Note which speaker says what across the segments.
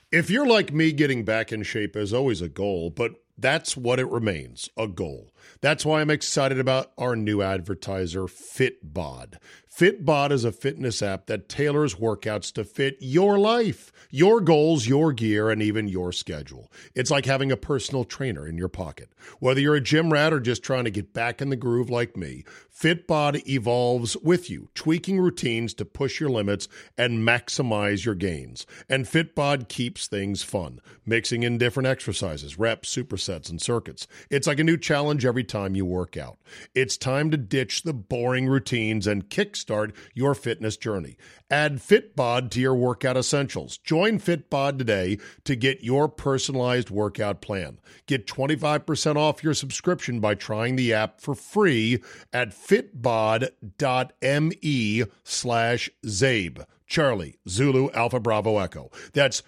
Speaker 1: If you're like me, getting back in shape is always a goal, but that's what it remains, a goal. That's why I'm excited about our new advertiser, Fitbod. Fitbod is a fitness app that tailors workouts to fit your life, your goals, your gear, and even your schedule. It's like having a personal trainer in your pocket. Whether you're a gym rat or just trying to get back in the groove like me, Fitbod evolves with you, tweaking routines to push your limits and maximize your gains. And Fitbod keeps things fun, mixing in different exercises, reps, supersets, and circuits. It's like a new challenge every time you work out. It's time to ditch the boring routines and kickstart your fitness journey. Add Fitbod to your workout essentials. Join Fitbod today to get your personalized workout plan. Get 25% off your subscription by trying the app for free at fitbod.me/Zabe. Charlie, Zulu, Alpha, Bravo, Echo. That's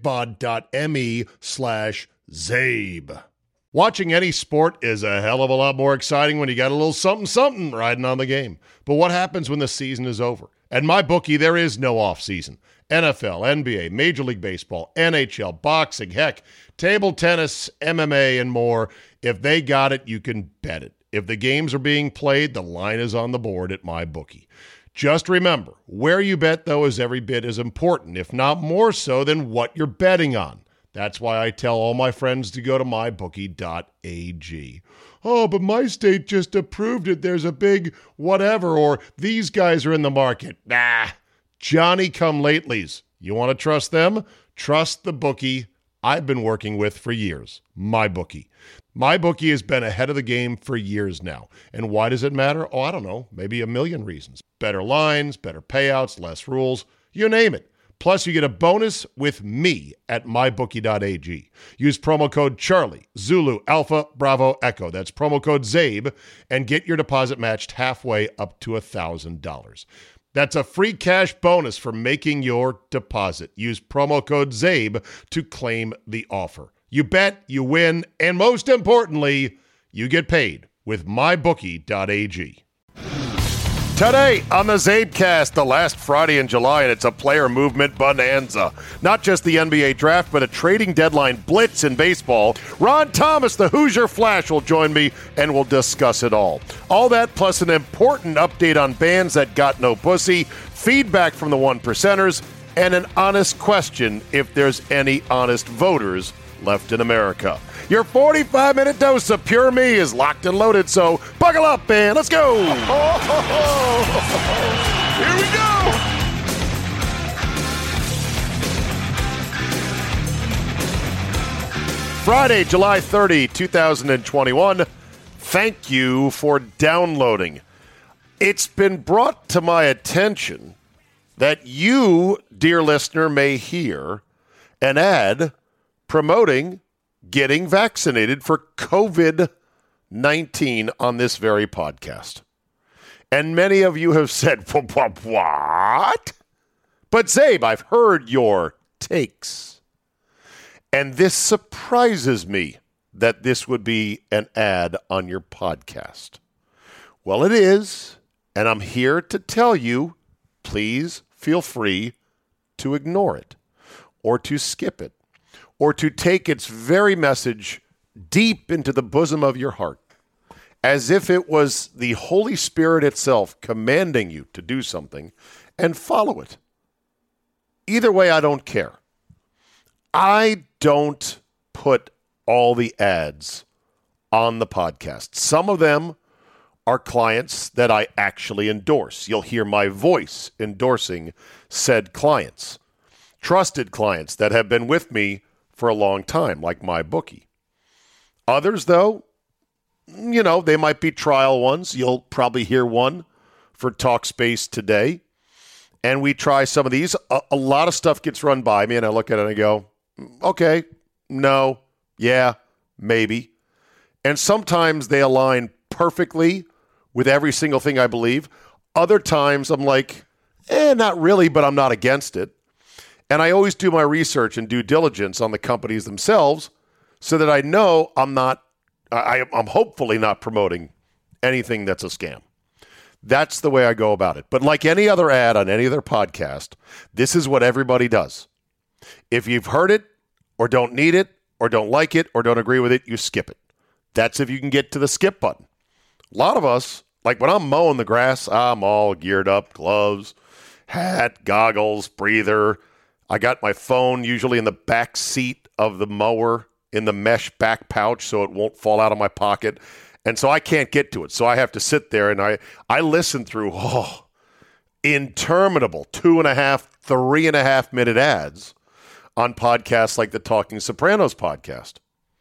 Speaker 1: fitbod.me/Zabe. Watching any sport is a hell of a lot more exciting when you got a little something riding on the game. But what happens when the season is over? At MyBookie, there is no off-season. NFL, NBA, Major League Baseball, NHL, boxing, heck, table tennis, MMA, and more. If they got it, you can bet it. If the games are being played, the line is on the board at MyBookie. Just remember, where you bet, though, is every bit as important, if not more so, than what you're betting on. That's why I tell all my friends to go to mybookie.ag. Oh, but my state just approved it. There's a big whatever, or these guys are in the market. Nah, Johnny-come-latelys. You want to trust them? Trust the bookie I've been working with for years, MyBookie. MyBookie has been ahead of the game for years now. And why does it matter? Oh, I don't know, maybe a million reasons. Better lines, better payouts, less rules, you name it. Plus, you get a bonus with me at mybookie.ag. Use promo code Charlie, Zulu, Alpha, Bravo, Echo. That's promo code ZABE, and get your deposit matched halfway up to $1,000. That's a free cash bonus for making your deposit. Use promo code ZABE to claim the offer. You bet, you win, and most importantly, you get paid with mybookie.ag. Today on the Zabecast, the last Friday in July, and it's a player movement bonanza. Not just the NBA draft, but a trading deadline blitz in baseball. Ron Thomas, the Hoosier Flash, will join me, and we'll discuss it all. All that plus an important update on bands that got no pussy, feedback from the one percenters, and an honest question if there's any honest voters left in America. Your 45-minute dose of pure me is locked and loaded, so buckle up and let's go! Here we go! Friday, July 30, 2021. Thank you for downloading. It's been brought to my attention that you, dear listener, may hear an ad promoting getting vaccinated for COVID-19 on this very podcast. And many of you have said, what? But Zabe, I've heard your takes. And this surprises me that this would be an ad on your podcast. Well, it is, and I'm here to tell you, please feel free to ignore it or to skip it, or to take its very message deep into the bosom of your heart, as if it was the Holy Spirit itself commanding you to do something, and follow it. Either way, I don't care. I don't put all the ads on the podcast. Some of them are clients that I actually endorse. You'll hear my voice endorsing said clients. Trusted clients that have been with me for a long time, like MyBookie. Others, though, they might be trial ones. You'll probably hear one for Talkspace today. And we try some of these. A lot of stuff gets run by me, and I look at it and I go, okay, no, yeah, maybe. And sometimes they align perfectly with every single thing I believe. Other times I'm like, not really, but I'm not against it. And I always do my research and due diligence on the companies themselves so that I know I'm hopefully not promoting anything that's a scam. That's the way I go about it. But like any other ad on any other podcast, this is what everybody does. If you've heard it, or don't need it or don't like it or don't agree with it, you skip it. That's if you can get to the skip button. A lot of us, like when I'm mowing the grass, I'm all geared up, gloves, hat, goggles, breather. I got my phone usually in the back seat of the mower in the mesh back pouch so it won't fall out of my pocket. And so I can't get to it. So I have to sit there and I listen through interminable 2.5, 3.5 minute ads on podcasts like the Talking Sopranos podcast.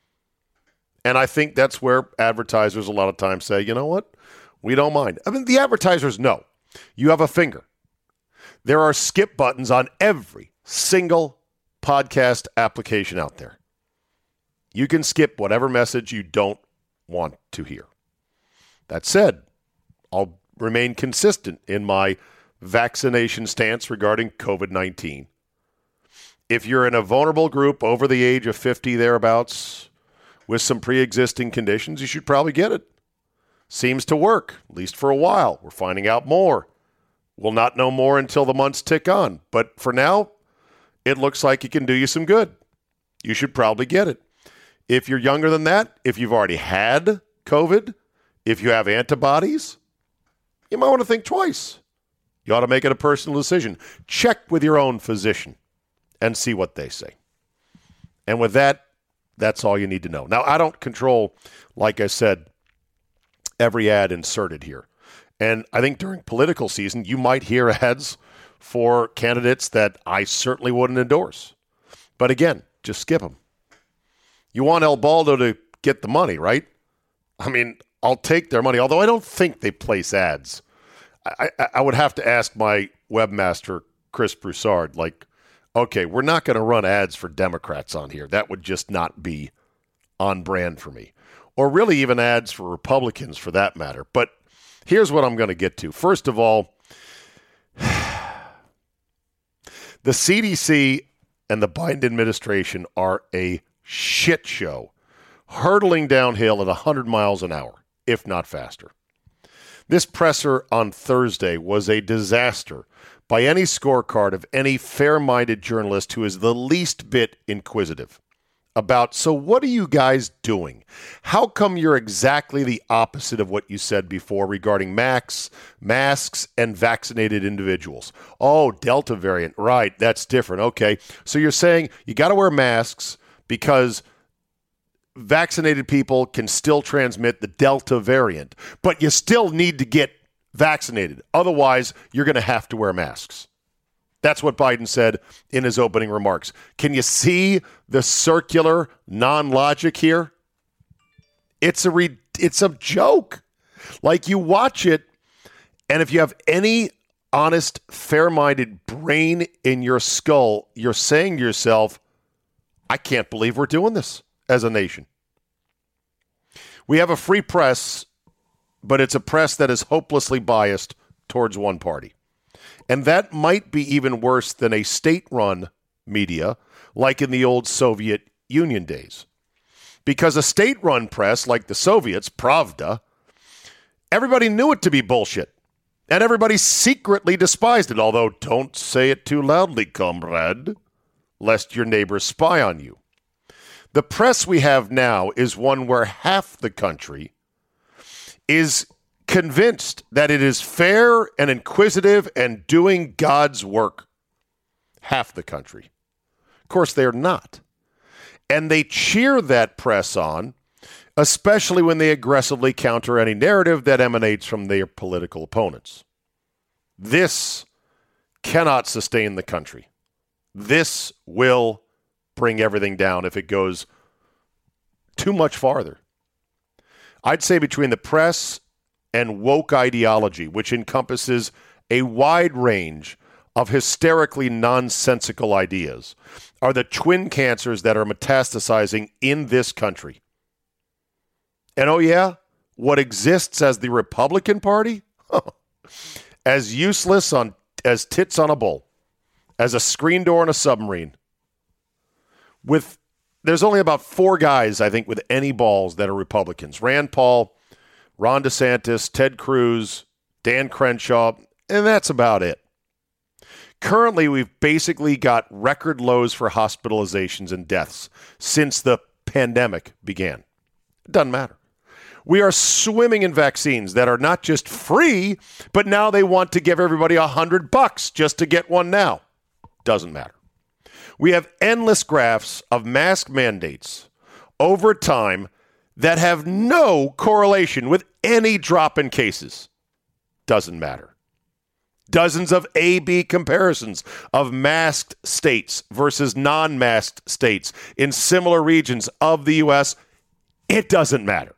Speaker 1: And I think that's where advertisers a lot of times say, you know what? We don't mind. I mean, the advertisers know. You have a finger. There are skip buttons on every single podcast application out there. You can skip whatever message you don't want to hear. That said, I'll remain consistent in my vaccination stance regarding COVID-19. If you're in a vulnerable group over the age of 50 thereabouts with some pre-existing conditions, you should probably get it. Seems to work, at least for a while. We're finding out more. We'll not know more until the months tick on. But for now, it looks like it can do you some good. You should probably get it. If you're younger than that, if you've already had COVID, if you have antibodies, you might want to think twice. You ought to make it a personal decision. Check with your own physician and see what they say. And with that, that's all you need to know. Now, I don't control, like I said, every ad inserted here. And I think during political season, you might hear ads for candidates that I certainly wouldn't endorse. But again, just skip them. You want El Baldo to get the money, right? I mean, I'll take their money, although I don't think they place ads. I would have to ask my webmaster, Chris Broussard, like, okay, we're not going to run ads for Democrats on here. That would just not be on brand for me. Or really even ads for Republicans for that matter. But here's what I'm going to get to. First of all, the CDC and the Biden administration are a shit show, hurtling downhill at 100 miles an hour, if not faster. This presser on Thursday was a disaster by any scorecard of any fair-minded journalist who is the least bit inquisitive about, so what are you guys doing? How come you're exactly the opposite of what you said before regarding masks, and vaccinated individuals? Oh, Delta variant, right, that's different. Okay, so you're saying you got to wear masks because vaccinated people can still transmit the Delta variant, but you still need to get vaccinated. Otherwise, you're going to have to wear masks. That's what Biden said in his opening remarks. Can you see the circular non-logic here? It's a joke. Like, you watch it, and if you have any honest, fair-minded brain in your skull, you're saying to yourself, I can't believe we're doing this as a nation. We have a free press, but it's a press that is hopelessly biased towards one party. And that might be even worse than a state-run media like in the old Soviet Union days. Because a state-run press like the Soviets, Pravda, everybody knew it to be bullshit. And everybody secretly despised it, although don't say it too loudly, comrade, lest your neighbors spy on you. The press we have now is one where half the country is convinced that it is fair and inquisitive and doing God's work. Half the country. Of course, they're not. And they cheer that press on, especially when they aggressively counter any narrative that emanates from their political opponents. This cannot sustain the country. This will bring everything down if it goes too much farther. I'd say between the press and woke ideology, which encompasses a wide range of hysterically nonsensical ideas, are the twin cancers that are metastasizing in this country. And oh yeah, what exists as the Republican Party? As useless as tits on a bull, as a screen door in a submarine. There's only about 4 guys, I think, with any balls that are Republicans. Rand Paul, Ron DeSantis, Ted Cruz, Dan Crenshaw, and that's about it.
Speaker 2: Currently, we've basically got record lows for hospitalizations and deaths since the pandemic began. It doesn't matter. We are swimming in vaccines that are not just free, but now they want to give everybody $100 just to get one now. Doesn't matter. We have endless graphs of mask mandates over time that have no correlation with any drop in cases. Doesn't matter. Dozens of A/B comparisons of masked states versus non-masked states in similar regions of the U.S. It doesn't matter.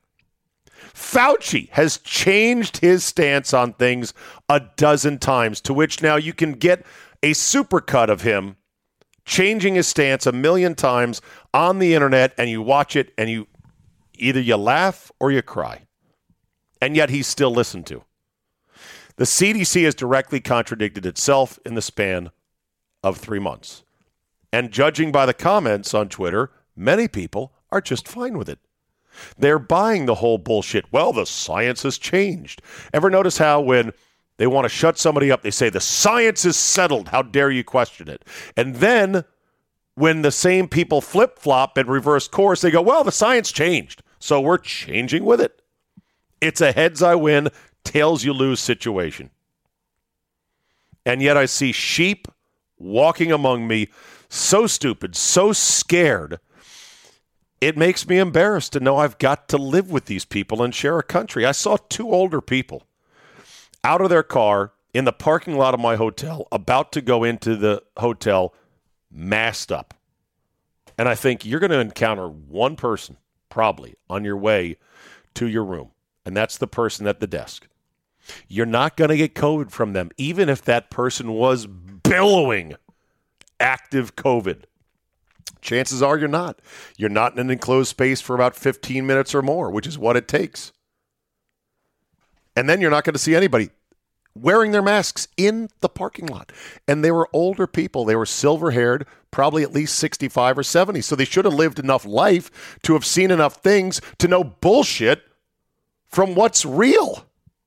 Speaker 2: Fauci has changed his stance on things a dozen times, to which now you can get a supercut of him changing his stance 1,000,000 times on the internet, and you watch it and you laugh or you cry. And yet he's still listened to. The CDC has directly contradicted itself in the span of 3 months. And judging by the comments on Twitter, many people are just fine with it. They're buying the whole bullshit. Well, the science has changed. Ever notice how when they want to shut somebody up, they say, the science is settled. How dare you question it? And then when the same people flip-flop and reverse course, they go, well, the science changed, so we're changing with it. It's a heads I win, tails you lose situation. And yet I see sheep walking among me, so stupid, so scared. It makes me embarrassed to know I've got to live with these people and share a country. I saw 2 older people out of their car in the parking lot of my hotel, about to go into the hotel, masked up. And I think you're going to encounter one person, probably, on your way to your room. And that's the person at the desk. You're not going to get COVID from them, even if that person was billowing active COVID. Chances are you're not. You're not in an enclosed space for about 15 minutes or more, which is what it takes. And then you're not going to see anybody wearing their masks in the parking lot. And they were older people. They were silver-haired, probably at least 65 or 70. So they should have lived enough life to have seen enough things to know bullshit from what's real.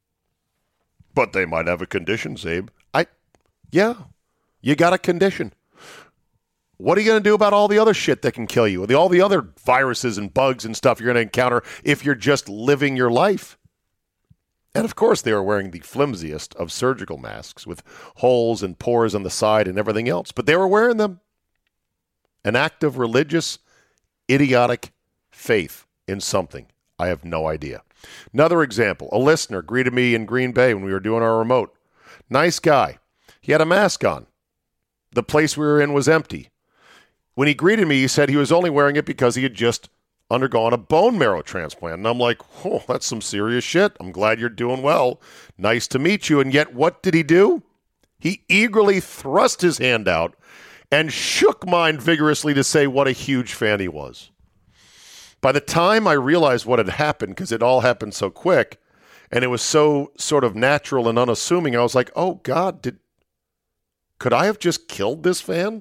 Speaker 2: But they might have a condition, Zabe. Yeah, you got a condition. What are you going to do about all the other shit that can kill you? All the other viruses and bugs and stuff you're going to encounter if you're just living your life? And of course, they were wearing the flimsiest of surgical masks with holes and pores on the side and everything else. But they were wearing them. An act of religious, idiotic faith in something. I have no idea. Another example. A listener greeted me in Green Bay when we were doing our remote. Nice guy. He had a mask on. The place we were in was empty. When he greeted me, he said he was only wearing it because he had just undergone a bone marrow transplant. And I'm like, oh, that's some serious shit. I'm glad you're doing well. Nice to meet you. And yet, what did he do? He eagerly thrust his hand out and shook mine vigorously to say what a huge fan he was. By the time I realized what had happened, because it all happened so quick, and it was so sort of natural and unassuming, I was like, oh, God, could I have just killed this fan?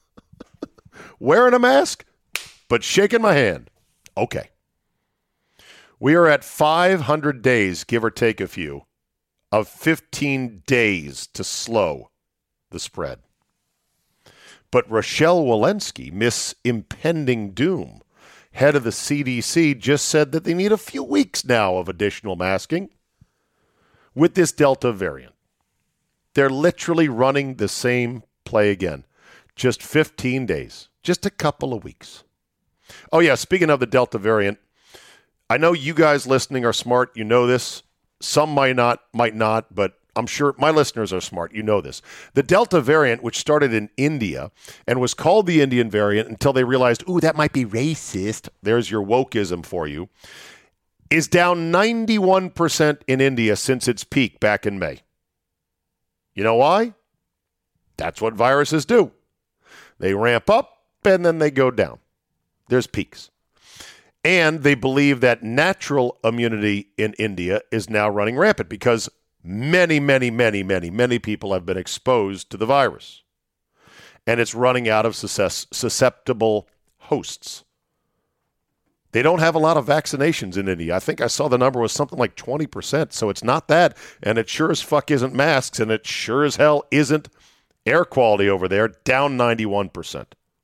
Speaker 2: Wearing a mask, but shaking my hand. Okay. We are at 500 days, give or take a few, of 15 days to slow the spread. But Rochelle Walensky, Miss Impending Doom, head of the CDC, just said that they need a few weeks now of additional masking with this Delta variant. They're literally running the same play again. Just 15 days. Just a couple of weeks. Oh, yeah, speaking of the Delta variant, I know you guys listening are smart. You know this. Some might not, but I'm sure my listeners are smart. You know this. The Delta variant, which started in India and was called the Indian variant until they realized, ooh, that might be racist. There's your wokeism for you. Is down 91% in India since its peak back in May. You know why? That's what viruses do. They ramp up and then they go down. There's peaks. And they believe that natural immunity in India is now running rampant because many people have been exposed to the virus. And it's running out of susceptible hosts. They don't have a lot of vaccinations in India. I think I saw the number was something like 20%. So it's not that. And it sure as fuck isn't masks. And it sure as hell isn't Air quality over there, down 91%.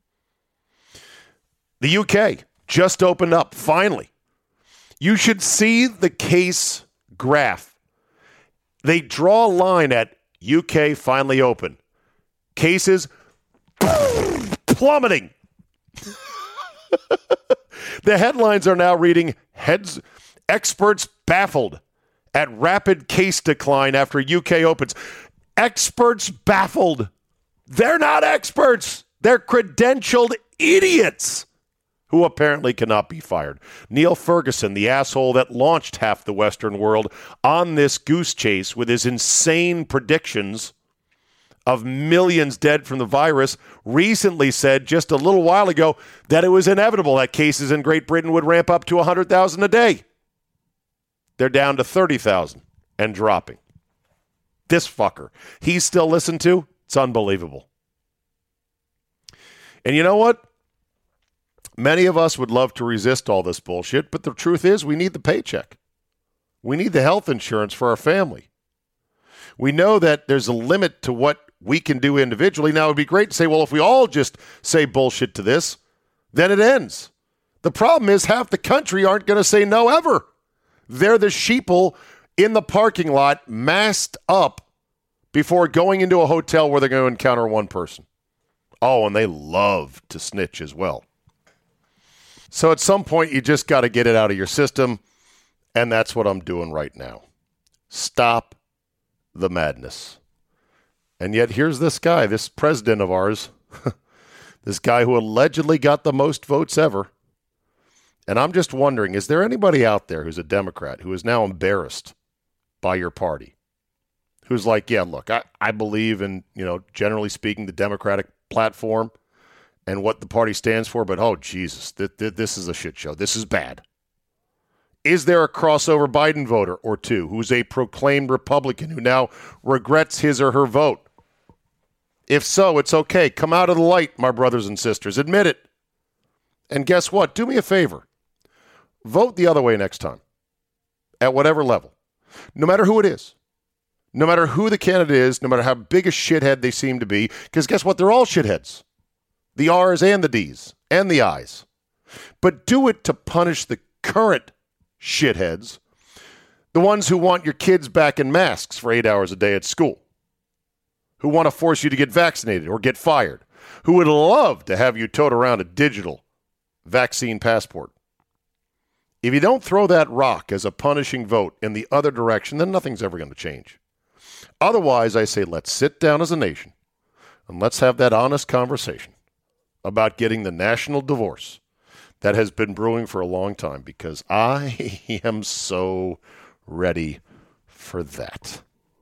Speaker 2: The UK just opened up, finally. You should see the case graph. They draw a line at UK finally open. Cases plummeting. The headlines are now reading, experts baffled at rapid case decline after UK opens. Experts baffled. They're not experts. They're credentialed idiots who apparently cannot be fired. Neil Ferguson, the asshole that launched half the Western world on this goose chase with his insane predictions of millions dead from the virus, recently said just a little while ago that it was inevitable that cases in Great Britain would ramp up to 100,000 a day. They're down to 30,000 and dropping. This fucker, he's still listened to? It's unbelievable. And you know what? Many of us would love to resist all this bullshit, but the truth is we need the paycheck. We need the health insurance for our family. We know that there's a limit to what we can do individually. Now, it would be great to say, well, if we all just say bullshit to this, then it ends. The problem is half the country aren't going to say no ever. They're the sheeple in the parking lot masked up before going into a hotel where they're going to encounter one person. Oh, and they love to snitch as well. So at some point, you just got to get it out of your system, and that's what I'm doing right now. Stop the madness. And yet here's this guy, this president of ours, this guy who allegedly got the most votes ever. And I'm just wondering, is there anybody out there who's a Democrat who is now embarrassed by your party? Who's like, yeah, look, I believe in, generally speaking, the Democratic platform and what the party stands for, but oh, Jesus, this is a shit show. This is bad. Is there a crossover Biden voter or two who's a proclaimed Republican who now regrets his or her vote? If so, it's okay. Come out of the light, my brothers and sisters. Admit it. And guess what? Do me a favor. Vote the other way next time, at whatever level. No matter who it is. No matter who the candidate is, no matter how big a shithead they seem to be, because guess what? They're all shitheads. The R's and the D's and the I's. But do it to punish the current shitheads, the ones who want your kids back in masks for 8 hours a day at school, who want to force you to get vaccinated or get fired, who would love to have you tote around a digital vaccine passport. If you don't throw that rock as a punishing vote in the other direction, then nothing's ever going to change. Otherwise, I say let's sit down as a nation and let's have that honest conversation about getting the national divorce that has been brewing for a long time, because I am so ready for that.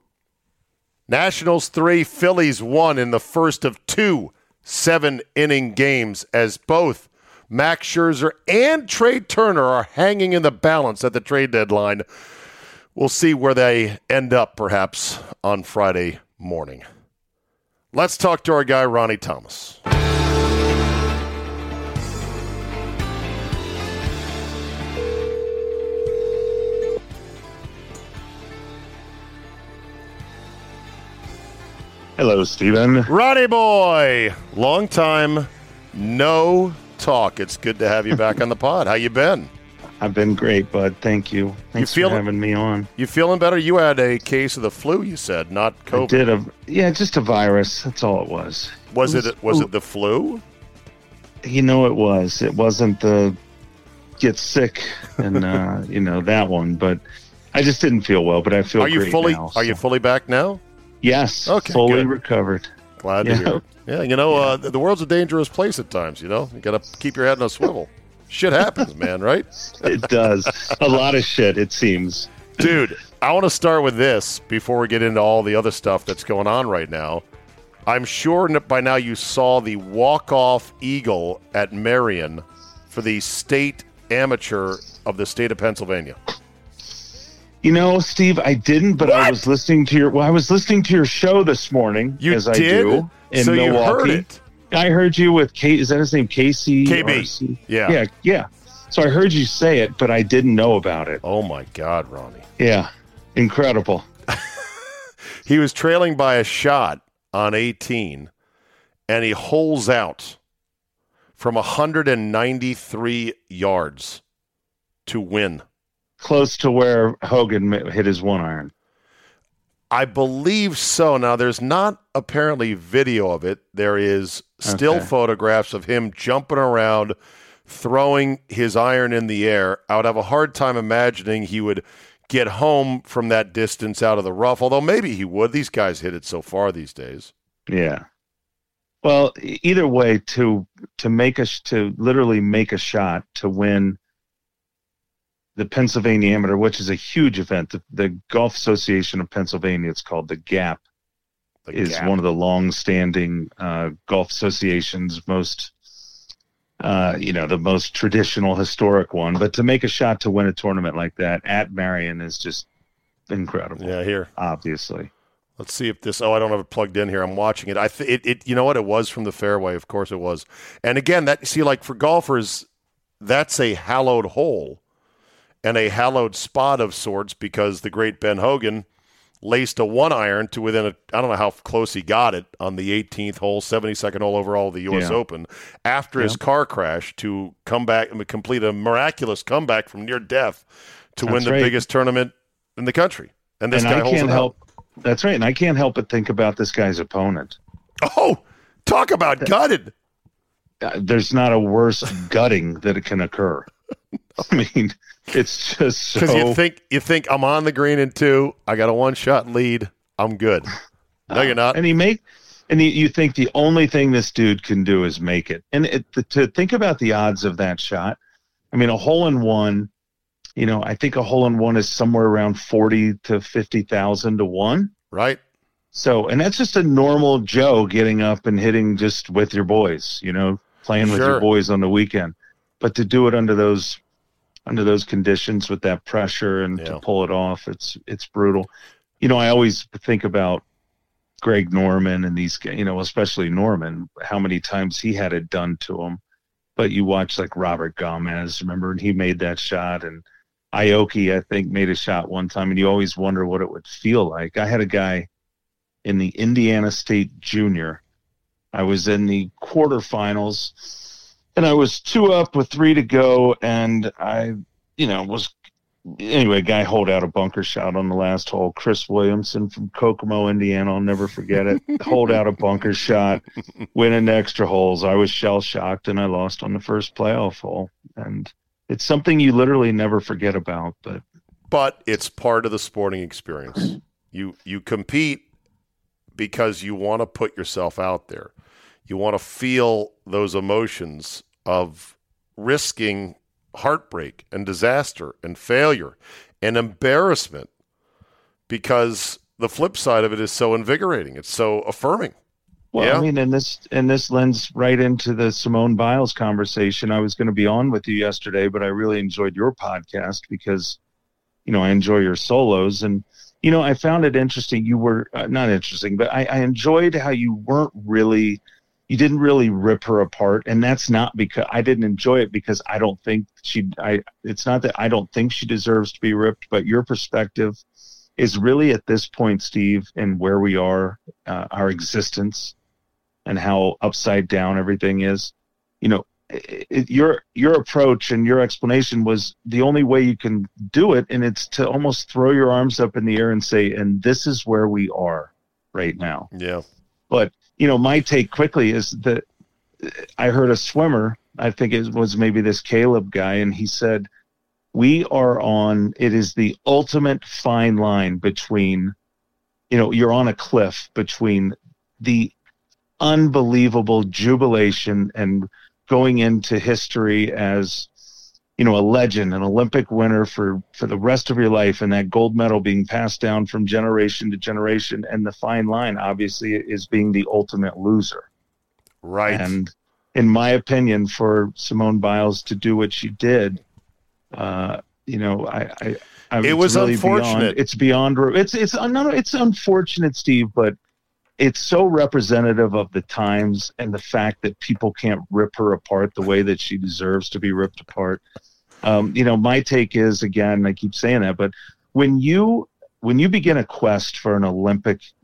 Speaker 2: Nationals 3, Phillies 1 in the first of 2 7-inning games as both Max Scherzer and Trey Turner are hanging in the balance at the trade deadline. We'll see where they end up perhaps on Friday morning. Let's talk to our guy, Ronnie Thomas.
Speaker 3: Hello, Stephen.
Speaker 2: Ronnie boy, long time no talk. It's good to have you back on the pod. How you been?
Speaker 3: I've been great, bud. Thank you. Thanks for having me on.
Speaker 2: You feeling better? You had a case of the flu, you said, not COVID.
Speaker 3: I did. Just a virus. That's all it was.
Speaker 2: Was it the flu?
Speaker 3: It was. It wasn't the get sick and that one, but I just didn't feel well. But I feel great now.
Speaker 2: Are you fully back now?
Speaker 3: Yes.
Speaker 2: Okay.
Speaker 3: Fully
Speaker 2: good.
Speaker 3: Recovered.
Speaker 2: Glad to hear. Yeah. The world's a dangerous place at times. You got to keep your head on a swivel. Shit happens, man, right?
Speaker 3: It does. A lot of shit, it seems.
Speaker 2: Dude, I want to start with this before we get into all the other stuff that's going on right now. I'm sure by now you saw the walk-off eagle at Marion for the state amateur of the state of Pennsylvania.
Speaker 3: Steve, I didn't, but what? I was listening to your show this morning.
Speaker 2: You
Speaker 3: as
Speaker 2: did?
Speaker 3: I do in
Speaker 2: so
Speaker 3: Milwaukee.
Speaker 2: You heard it.
Speaker 3: I heard you with Kate. Is that his name? Casey?
Speaker 2: KB.
Speaker 3: Yeah. Yeah. So I heard you say it, but I didn't know about it.
Speaker 2: Oh, my God, Ronnie.
Speaker 3: Yeah. Incredible.
Speaker 2: He was trailing by a shot on 18, and he holes out from 193 yards to win.
Speaker 3: Close to where Hogan hit his 1-iron.
Speaker 2: I believe so. Now, there's not apparently video of it. There is still photographs of him jumping around, throwing his iron in the air. I would have a hard time imagining he would get home from that distance out of the rough, although maybe he would. These guys hit it so far these days.
Speaker 3: Yeah. Well, either way, to literally make a shot to win the Pennsylvania Amateur, which is a huge event. The Golf Association of Pennsylvania, it's called the GAP, one of the long-standing golf associations, most, the most traditional, historic one. But to make a shot to win a tournament like that at Marion is just incredible.
Speaker 2: Yeah, here.
Speaker 3: Obviously.
Speaker 2: Let's see if this. I don't have it plugged in here. I'm watching it. It. You know what? It was from the fairway. Of course, it was. And again, for golfers, that's a hallowed hole and a hallowed spot of sorts, because the great Ben Hogan laced a 1-iron to within I don't know how close he got it on the 18th hole, 72nd hole overall of the U.S. Open, after his car crash, to come back and complete a miraculous comeback from near death to win the biggest tournament in the country. And this guy holds it out.
Speaker 3: That's right, and I can't help but think about this guy's opponent.
Speaker 2: Oh, talk about gutted.
Speaker 3: There's not a worse gutting that it can occur. I mean, it's just so...
Speaker 2: Because you think I'm on the green in 2, I got a 1-shot lead, I'm good. No, you're not.
Speaker 3: And you think the only thing this dude can do is make it. And to think about the odds of that shot, I mean, a hole-in-one, I think a hole-in-one is somewhere around 40 to 50,000 to 1.
Speaker 2: Right.
Speaker 3: So, and that's just a normal Joe getting up and hitting just with your boys, playing with your boys on the weekend. But to do it under those conditions with that pressure and to pull it off, it's brutal. I always think about Greg Norman and these, especially Norman, how many times he had it done to him. But you watch like Robert Gomez, remember, and he made that shot, and Aoki, I think, made a shot one time, and you always wonder what it would feel like. I had a guy in the Indiana State Junior. I was in the quarterfinals, and I was 2 up with 3 to go, and I, a guy holed out a bunker shot on the last hole. Chris Williamson from Kokomo, Indiana, I'll never forget it. Holed out a bunker shot, went into extra holes. I was shell-shocked, and I lost on the first playoff hole, and it's something you literally never forget about,
Speaker 2: but it's part of the sporting experience. You compete because you want to put yourself out there. You want to feel those emotions of risking heartbreak and disaster and failure and embarrassment, because the flip side of it is so invigorating. It's so affirming.
Speaker 3: Well, I mean, and this lends right into the Simone Biles conversation. I was going to be on with you yesterday, but I really enjoyed your podcast because, I enjoy your solos. And, I found it interesting. You were not interesting, but I enjoyed how you didn't really rip her apart. And that's not because I didn't enjoy it, because I don't think it's not that I don't think she deserves to be ripped, but your perspective is really at this point, Steve, and where we are, our existence, and how upside down everything is. Your approach and your explanation was the only way you can do it, and it's to almost throw your arms up in the air and say, and this is where we are right now.
Speaker 2: Yeah.
Speaker 3: But, my take quickly is that I heard a swimmer, I think it was maybe this Caleb guy, and he said, it is the ultimate fine line between, you're on a cliff between the unbelievable jubilation and going into history as, a legend, an Olympic winner for the rest of your life, and that gold medal being passed down from generation to generation. And the fine line, obviously, is being the ultimate loser.
Speaker 2: Right.
Speaker 3: And in my opinion, for Simone Biles to do what she did, it
Speaker 2: was really unfortunate.
Speaker 3: It's unfortunate, Steve, but it's so representative of the times and the fact that people can't rip her apart the way that she deserves to be ripped apart. My take is, again, I keep saying that, but when you begin a quest for an Olympic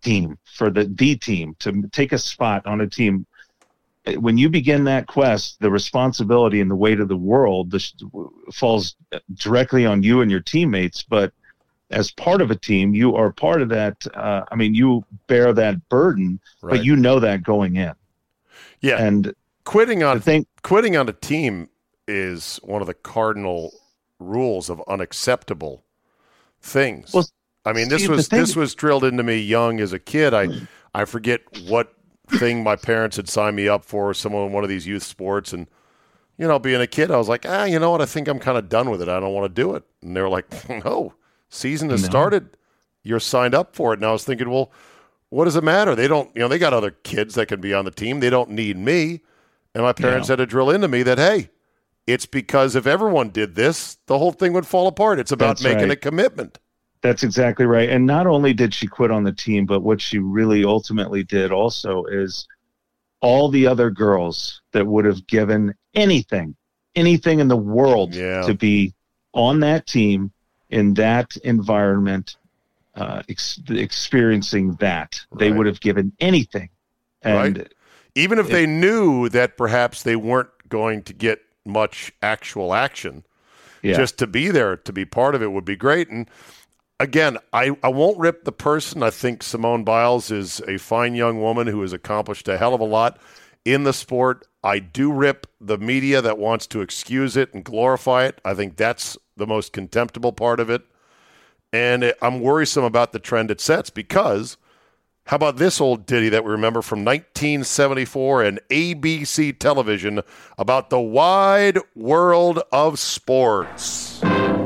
Speaker 3: team, for the team, to take a spot on a team. When you begin that quest, the responsibility and the weight of the world falls directly on you and your teammates. But as part of a team, you are part of that. You bear that burden,
Speaker 2: Right.
Speaker 3: but you know that going in.
Speaker 2: Yeah.
Speaker 3: And
Speaker 2: quitting on a team is one of the cardinal rules of unacceptable things.
Speaker 3: Well,
Speaker 2: I mean,
Speaker 3: Steve,
Speaker 2: this was drilled into me young as a kid. I forget what thing my parents had signed me up for, one of these youth sports, and being a kid, I was like, you know what? I think I'm kind of done with it. I don't want to do it. And they were like, no, season has started. You're signed up for it. And I was thinking, well, what does it matter? They don't, they got other kids that can be on the team. They don't need me. And my parents had to drill into me that, hey, it's because if everyone did this, the whole thing would fall apart. It's about making a commitment.
Speaker 3: That's exactly right. And not only did she quit on the team, but what she really ultimately did also is all the other girls that would have given anything in the world to be on that team, in that environment, experiencing that. They would have given anything. And
Speaker 2: even if they knew that perhaps they weren't going to get much actual action, just to be there, to be part of it would be great. And again, I won't rip the person. I think Simone Biles is a fine young woman who has accomplished a hell of a lot in the sport. I do rip the media that wants to excuse it and glorify it. I think that's the most contemptible part of it. And I'm worrisome about the trend it sets because how about this old ditty that we remember from 1974 and ABC television about the wide world of sports?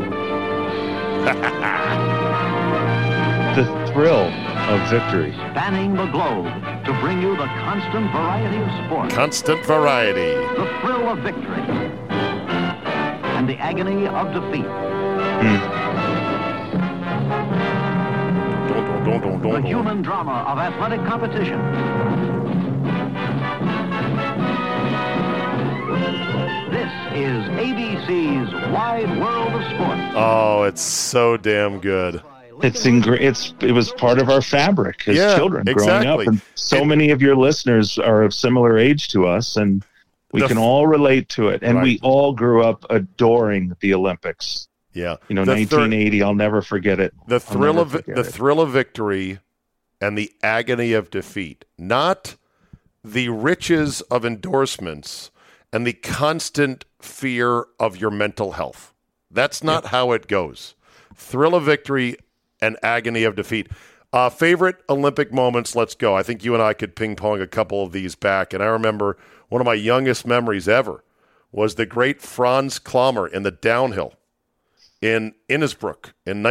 Speaker 3: The thrill of victory.
Speaker 4: Spanning the globe to bring you the constant variety of sport.
Speaker 2: Constant variety.
Speaker 4: The thrill of victory. And the agony of defeat. The human drama of athletic competition. This is ABC's Wide World of Sport.
Speaker 2: Oh, it's so damn good.
Speaker 3: It was part of our fabric as children growing up, and many of your listeners are of similar age to us, and we can all relate to it. And we all grew up adoring the Olympics.
Speaker 2: Yeah,
Speaker 3: 1980. I'll never forget it.
Speaker 2: The thrill of victory, and the agony of defeat. Not the riches of endorsements and the constant fear of your mental health. That's not how it goes. Thrill of victory and agony of defeat. Favorite Olympic moments, let's go. I think you and I could ping-pong a couple of these back. And I remember one of my youngest memories ever was the great Franz Klammer in the downhill in Innsbruck in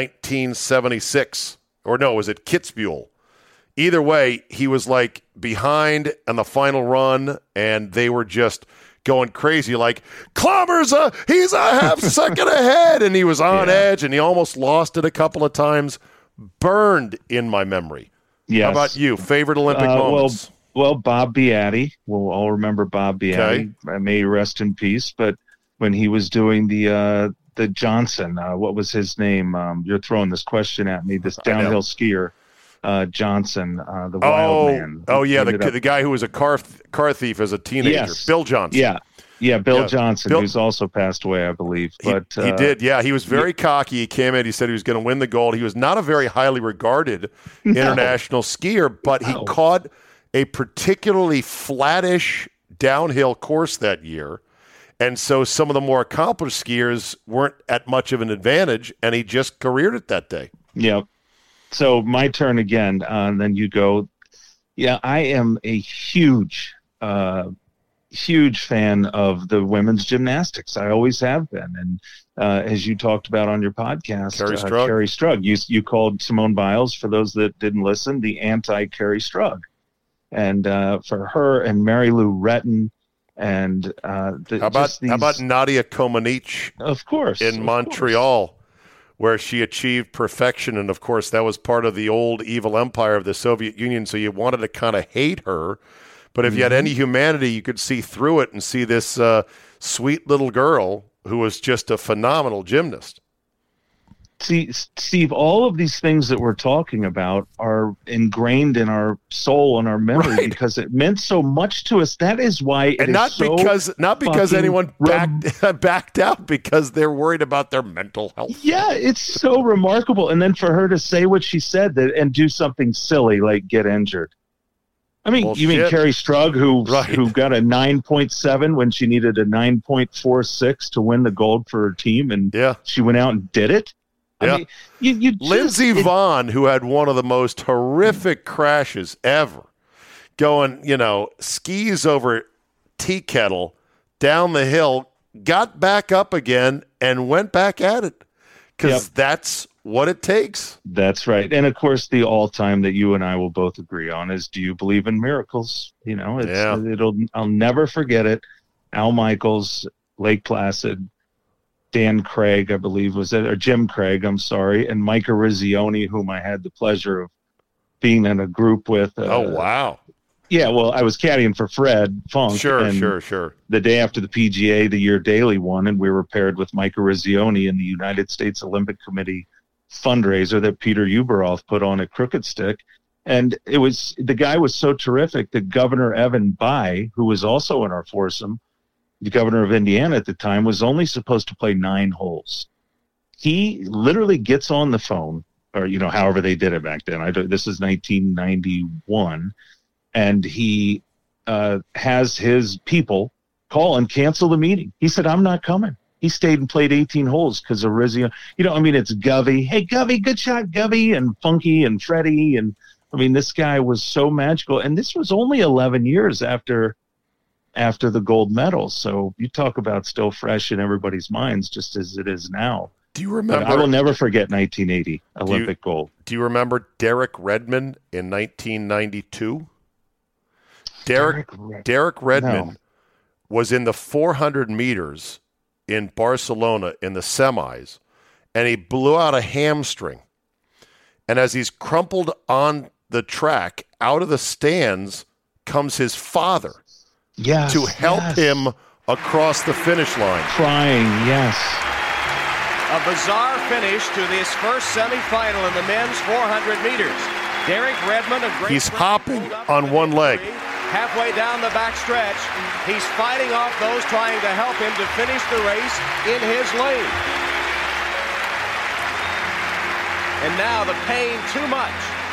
Speaker 2: 1976. Or no, was it Kitzbühel? Either way, he was like behind on the final run, and they were just going crazy, like, Klammer's he's a half second ahead, and he was on edge, and he almost lost it a couple of times. Burned in my memory.
Speaker 3: Yes.
Speaker 2: How about you? Favorite Olympic moments?
Speaker 3: Well, Bob Beatty. We'll all remember Bob Beatty. May he rest in peace. But when he was doing the Johnson, what was his name? You're throwing this question at me. This downhill skier. Johnson, the wild man.
Speaker 2: Oh, yeah, the guy who was a car thief as a teenager. Yes. Bill Johnson.
Speaker 3: Yeah, Bill Johnson, who's also passed away, I believe. But
Speaker 2: he did, yeah. He was very cocky. He came in, he said he was going to win the gold. He was not a very highly regarded international skier, but he caught a particularly flattish downhill course that year. And so some of the more accomplished skiers weren't at much of an advantage, and he just careered it that day.
Speaker 3: Yeah. So my turn again, and then you go. Yeah, I am a huge fan of the women's gymnastics. I always have been. And as you talked about on your podcast, Kerri Strug, you called Simone Biles, for those that didn't listen, the anti-Kerri Strug. And for her and Mary Lou Retton and
Speaker 2: how about Nadia Comaneci?
Speaker 3: Of course.
Speaker 2: In Montreal. Where she achieved perfection. And, of course, that was part of the old evil empire of the Soviet Union, so you wanted to kind of hate her. But if you had any humanity, you could see through it and see this sweet little girl who was just a phenomenal gymnast.
Speaker 3: See, Steve, all of these things that we're talking about are ingrained in our soul and our memory because it meant so much to us. That is why it
Speaker 2: and
Speaker 3: is
Speaker 2: not because anyone backed out, because they're worried about their mental health.
Speaker 3: Yeah, it's so remarkable. And then for her to say what she said and do something silly like get injured. I mean, you mean Carrie Strug, who got a 9.7 when she needed a 9.46 to win the gold for her team, and she went out and did it?
Speaker 2: Yeah.
Speaker 3: I mean,
Speaker 2: Lindsey Vonn, who had one of the most horrific crashes ever, going, skis over tea kettle down the hill, got back up again, and went back at it because that's what it takes.
Speaker 3: That's right. And, of course, the all-time that you and I will both agree on is, do you believe in miracles? I'll never forget it. Al Michaels, Lake Placid, Dan Craig, I believe, was it, or Jim Craig, I'm sorry, and Micah Rizzioni, whom I had the pleasure of being in a group with.
Speaker 2: Oh, wow.
Speaker 3: Yeah, well, I was caddying for Fred Funk.
Speaker 2: Sure.
Speaker 3: The day after the PGA, the year Daly won, and we were paired with Micah Rizzioni in the United States Olympic Committee fundraiser that Peter Uberoth put on at Crooked Stick. And the guy was so terrific that Governor Evan Bayh, who was also in our foursome, the governor of Indiana at the time, was only supposed to play 9 holes. He literally gets on the phone, or, however they did it back then. This is 1991. And he has his people call and cancel the meeting. He said, I'm not coming. He stayed and played 18 holes because of Rizzo. It's Govey. Hey, Govey, good shot, Govey, and Funky and Freddie. And, this guy was so magical. And this was only 11 years after the gold medal. So you talk about still fresh in everybody's minds, just as it is now.
Speaker 2: Do you remember?
Speaker 3: But I will never forget 1980 Olympic gold.
Speaker 2: Do you remember Derek Redmond in 1992? Derek Redmond was in the 400 meters in Barcelona in the semis, and he blew out a hamstring. And as he's crumpled on the track, out of the stands comes his father.
Speaker 3: Yes,
Speaker 2: to help him across the finish line.
Speaker 3: Crying, yes.
Speaker 5: A bizarre finish to this first semifinal in the men's 400 meters. Derek Redmond,
Speaker 2: he's hopping on one leg.
Speaker 5: Halfway down the back stretch, he's fighting off those trying to help him to finish the race in his lane. And now the pain too much.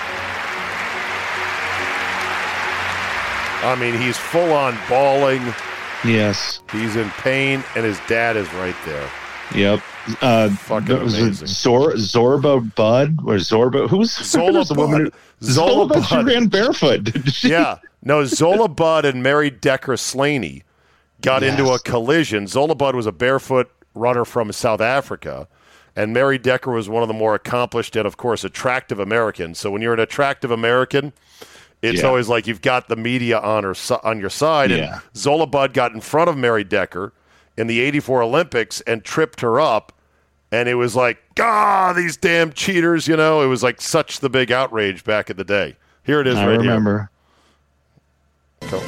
Speaker 2: He's full on bawling.
Speaker 3: Yes.
Speaker 2: He's in pain, and his dad is right there.
Speaker 3: Yep.
Speaker 2: Fucking amazing.
Speaker 3: Zorba Bud or Zorba? Who's
Speaker 2: Zola Bud?
Speaker 3: Zola Bud. She ran barefoot.
Speaker 2: Yeah. No, Zola Bud and Mary Decker Slaney got into a collision. Zola Bud was a barefoot runner from South Africa, and Mary Decker was one of the more accomplished and, of course, attractive Americans. So when you're an attractive American, it's always like you've got the media on your side.
Speaker 3: Yeah.
Speaker 2: And Zola Bud got in front of Mary Decker in the 84 Olympics and tripped her up. And it was like, these damn cheaters, It was like such the big outrage back in the day. Here it is
Speaker 3: I
Speaker 2: right
Speaker 3: remember.
Speaker 2: here. Cool.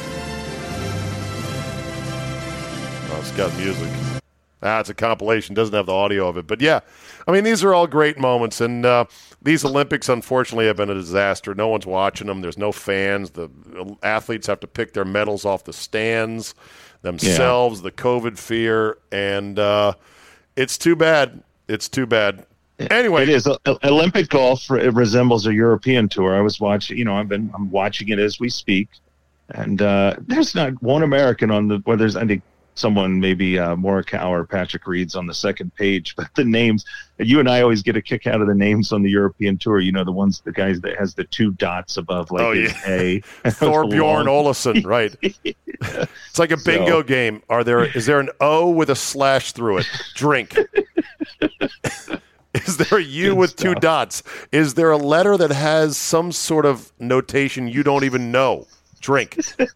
Speaker 2: Oh, it's got music. It's a compilation. Doesn't have the audio of it. But, yeah, these are all great moments. And these Olympics, unfortunately, have been a disaster. No one's watching them. There's no fans. The athletes have to pick their medals off the stands themselves, the COVID fear. And it's too bad. It's too bad. Anyway.
Speaker 3: It is. Olympic golf, it resembles a European tour. I was watching, I'm watching it as we speak. And there's not one American there's, I think, someone, maybe Morikawa or Patrick Reed's on the second page, but the names, you and I always get a kick out of the names on the European Tour. The guys that has the 2 dots above, like A.
Speaker 2: Thorbjorn Olesen, right? It's like a bingo game. Is there an O with a slash through it? Drink. Is there a U with 2 dots? Is there a letter that has some sort of notation you don't even know? Drink.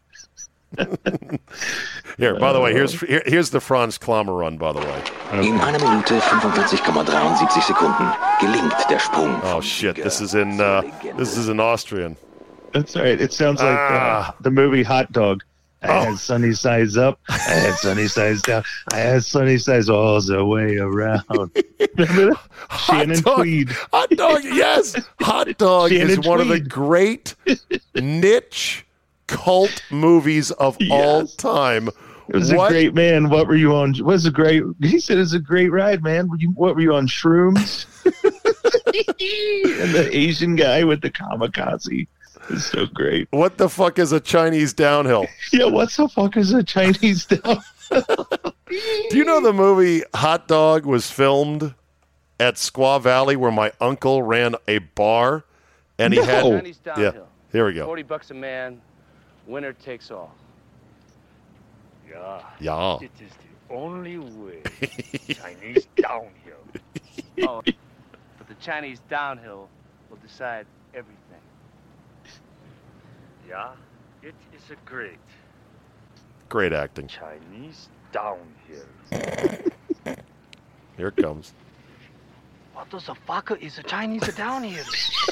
Speaker 2: Here, by the way, here's the Franz Klammer run, by the way.
Speaker 6: In 1 Minute 45,73 Sekunden gelingt der Sprung.
Speaker 2: Oh shit! This is in Austrian.
Speaker 3: That's right. It sounds like the movie Hot Dog. I had sunny sides up. I had sunny sides down. I had sunny sides all the way around. Remember that? Shannon Tweed.
Speaker 2: Hot Dog, yes. Hot Dog
Speaker 3: Shannon
Speaker 2: is one of the
Speaker 3: Tweed.
Speaker 2: great niche cult movies of all time.
Speaker 3: It was a great man. What were you on? Was a great. He said it's a great ride, man. What were you on, shrooms? And the Asian guy with the kamikaze is so great.
Speaker 2: What the fuck is a Chinese downhill?
Speaker 3: Yeah, what the fuck is a Chinese down?
Speaker 2: Do you know the movie Hot Dog was filmed at Squaw Valley where my uncle ran a bar and he had
Speaker 5: Chinese downhill.
Speaker 2: Yeah, here we go.
Speaker 5: $40 a man, winner takes all.
Speaker 2: Yeah.
Speaker 7: It is the only way. Chinese downhill.
Speaker 5: Oh, but the Chinese downhill will decide everything.
Speaker 7: Yeah, it is a great
Speaker 2: Great acting.
Speaker 7: Chinese downhill.
Speaker 2: Here it comes.
Speaker 5: What the fuck is a Chinese downhill?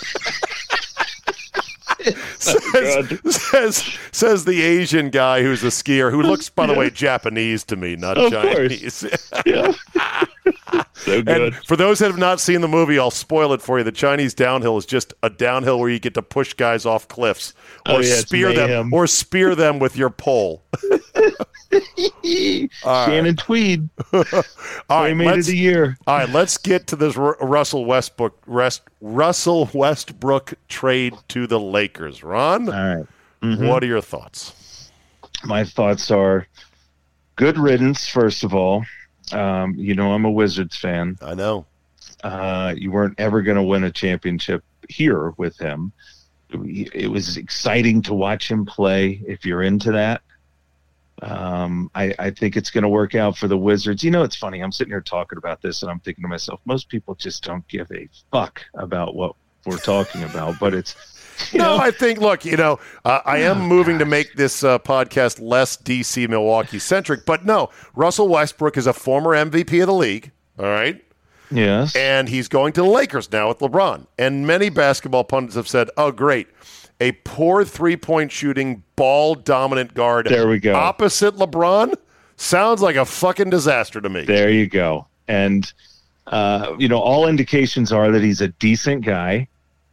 Speaker 2: says the Asian guy who's a skier who looks, by the way, Japanese to me, not
Speaker 3: Of
Speaker 2: Chinese.
Speaker 3: Yeah. So good.
Speaker 2: And for those that have not seen the movie, I'll spoil it for you. The Chinese downhill is just a downhill where you get to push guys off cliffs or spear them with your pole.
Speaker 3: Shannon Tweed.
Speaker 2: All right,
Speaker 3: Playmate of the year.
Speaker 2: All right, let's get to this Russell Westbrook trade to the Lakers. Ron,
Speaker 3: All right. Mm-hmm.
Speaker 2: what are your thoughts?
Speaker 3: My thoughts are good riddance, first of all. I'm a Wizards fan.
Speaker 2: I know.
Speaker 3: You weren't ever going to win a championship here with him. It was exciting to watch him play if you're into that. I think it's going to work out for the Wizards. You know, it's funny. I'm sitting here talking about this, and I'm thinking to myself, most people just don't give a fuck about what we're talking about. But it's,
Speaker 2: I think, look, I am moving to make this podcast less DC Milwaukee centric. But no, Russell Westbrook is a former MVP of the league. All right.
Speaker 3: Yes.
Speaker 2: And he's going to the Lakers now with LeBron. And many basketball pundits have said, oh, great. A poor three-point shooting, ball-dominant guard.
Speaker 3: There we go.
Speaker 2: Opposite LeBron sounds like a fucking disaster to me.
Speaker 3: There you go. And, all indications are that he's a decent guy.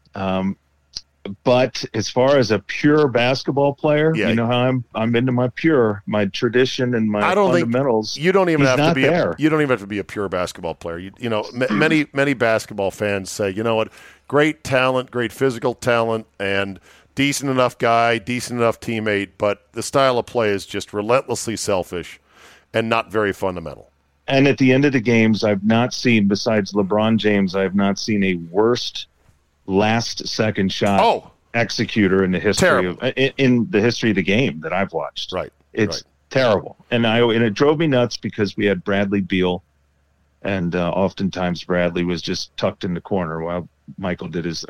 Speaker 3: But as far as a pure basketball player, you know how I'm into my tradition and my fundamentals.
Speaker 2: You don't even have to be
Speaker 3: there.
Speaker 2: You don't even have to be a pure basketball player. Many basketball fans say, you know what, great talent, great physical talent, and decent enough guy, decent enough teammate, but the style of play is just relentlessly selfish and not very fundamental.
Speaker 3: And at the end of the games, I've not seen, besides LeBron James, I have not seen a worst last-second shot executor in the history of the game that I've watched.
Speaker 2: Right,
Speaker 3: it's terrible, and it drove me nuts because we had Bradley Beal, and oftentimes Bradley was just tucked in the corner while Russell did his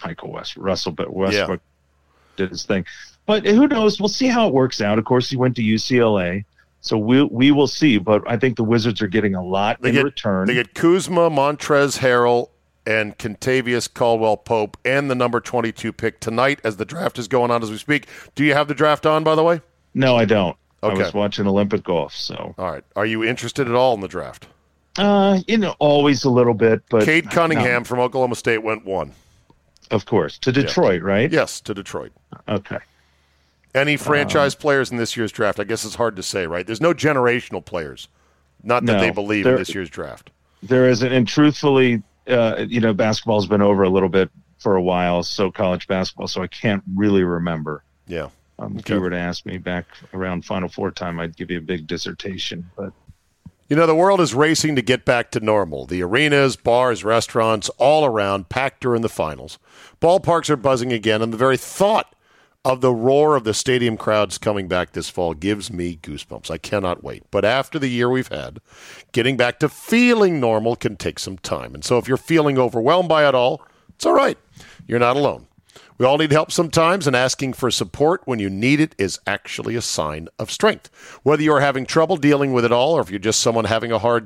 Speaker 3: thing. But who knows? We'll see how it works out. Of course, he went to UCLA. So we will see, but I think the Wizards are getting a lot in return.
Speaker 2: They get Kuzma, Montrezl Harrell, and Kentavious Caldwell-Pope, and the number 22 pick tonight as the draft is going on as we speak. Do you have the draft on, by the way?
Speaker 3: No, I don't.
Speaker 2: Okay.
Speaker 3: I was watching Olympic golf, so.
Speaker 2: All right. Are you interested at all in the draft?
Speaker 3: Always a little bit, but.
Speaker 2: Cade Cunningham from Oklahoma State went 1.
Speaker 3: Of course. To Detroit, right?
Speaker 2: Yes, to Detroit.
Speaker 3: Okay.
Speaker 2: Any franchise players in this year's draft? I guess it's hard to say, right? There's no generational players. Not that they believe in this year's draft.
Speaker 3: There isn't, and truthfully, basketball's been over a little bit for a while, so college basketball, so I can't really remember.
Speaker 2: Yeah.
Speaker 3: If you were to ask me back around Final Four time, I'd give you a big dissertation. But
Speaker 2: the world is racing to get back to normal. The arenas, bars, restaurants, all around, packed during the finals. Ballparks are buzzing again, and the very thought of the roar of the stadium crowds coming back this fall gives me goosebumps. I cannot wait. But after the year we've had, getting back to feeling normal can take some time. And so if you're feeling overwhelmed by it all, it's all right. You're not alone. We all need help sometimes, and asking for support when you need it is actually a sign of strength. Whether you're having trouble dealing with it all or if you're just someone having a hard day, talk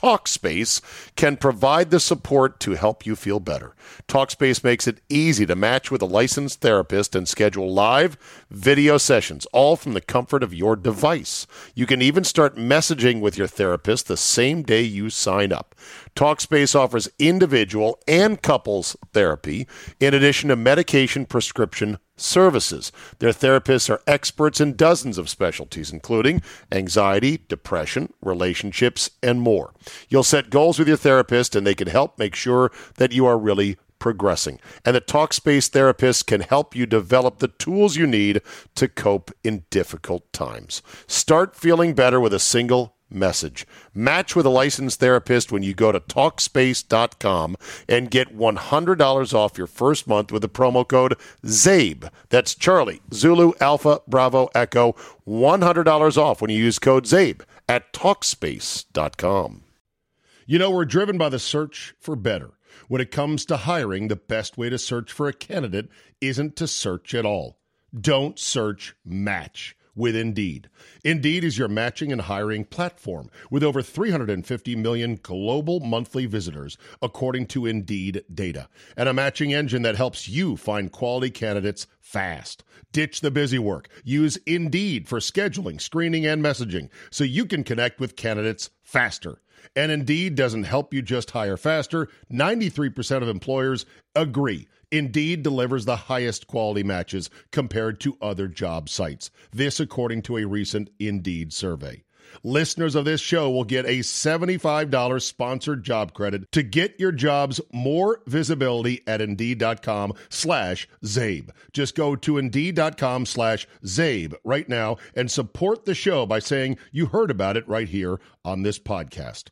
Speaker 2: Talkspace can provide the support to help you feel better. Talkspace makes it easy to match with a licensed therapist and schedule live video sessions, all from the comfort of your device. You can even start messaging with your therapist the same day you sign up. Talkspace offers individual and couples therapy in addition to medication prescription services. Their therapists are experts in dozens of specialties, including anxiety, depression, relationships, and more. You'll set goals with your therapist, and they can help make sure that you are really progressing. And the Talkspace therapist can help you develop the tools you need to cope in difficult times. Start feeling better with a single message. Match with a licensed therapist when you go to Talkspace.com and get $100 off your first month with the promo code ZABE. That's Charlie, Zulu, Alpha, Bravo, Echo. $100 off when you use code ZABE at Talkspace.com.
Speaker 1: You know, we're driven by the search for better. When it comes to hiring, the best way to search for a candidate isn't to search at all. Don't search, match with Indeed. Indeed is your matching and hiring platform with over 350 million global monthly visitors, according to Indeed data, and a matching engine that helps you find quality candidates fast. Ditch the busy work. Use Indeed for scheduling, screening, and messaging so you can connect with candidates faster. And Indeed doesn't help you just hire faster. 93% of employers agree Indeed delivers the highest quality matches compared to other job sites. This according to a recent Indeed survey. Listeners of this show will get a $75 sponsored job credit to get your jobs more visibility at Indeed.com/ZABE. Just go to Indeed.com/ZABE right now and support the show by saying you heard about it right here on this podcast.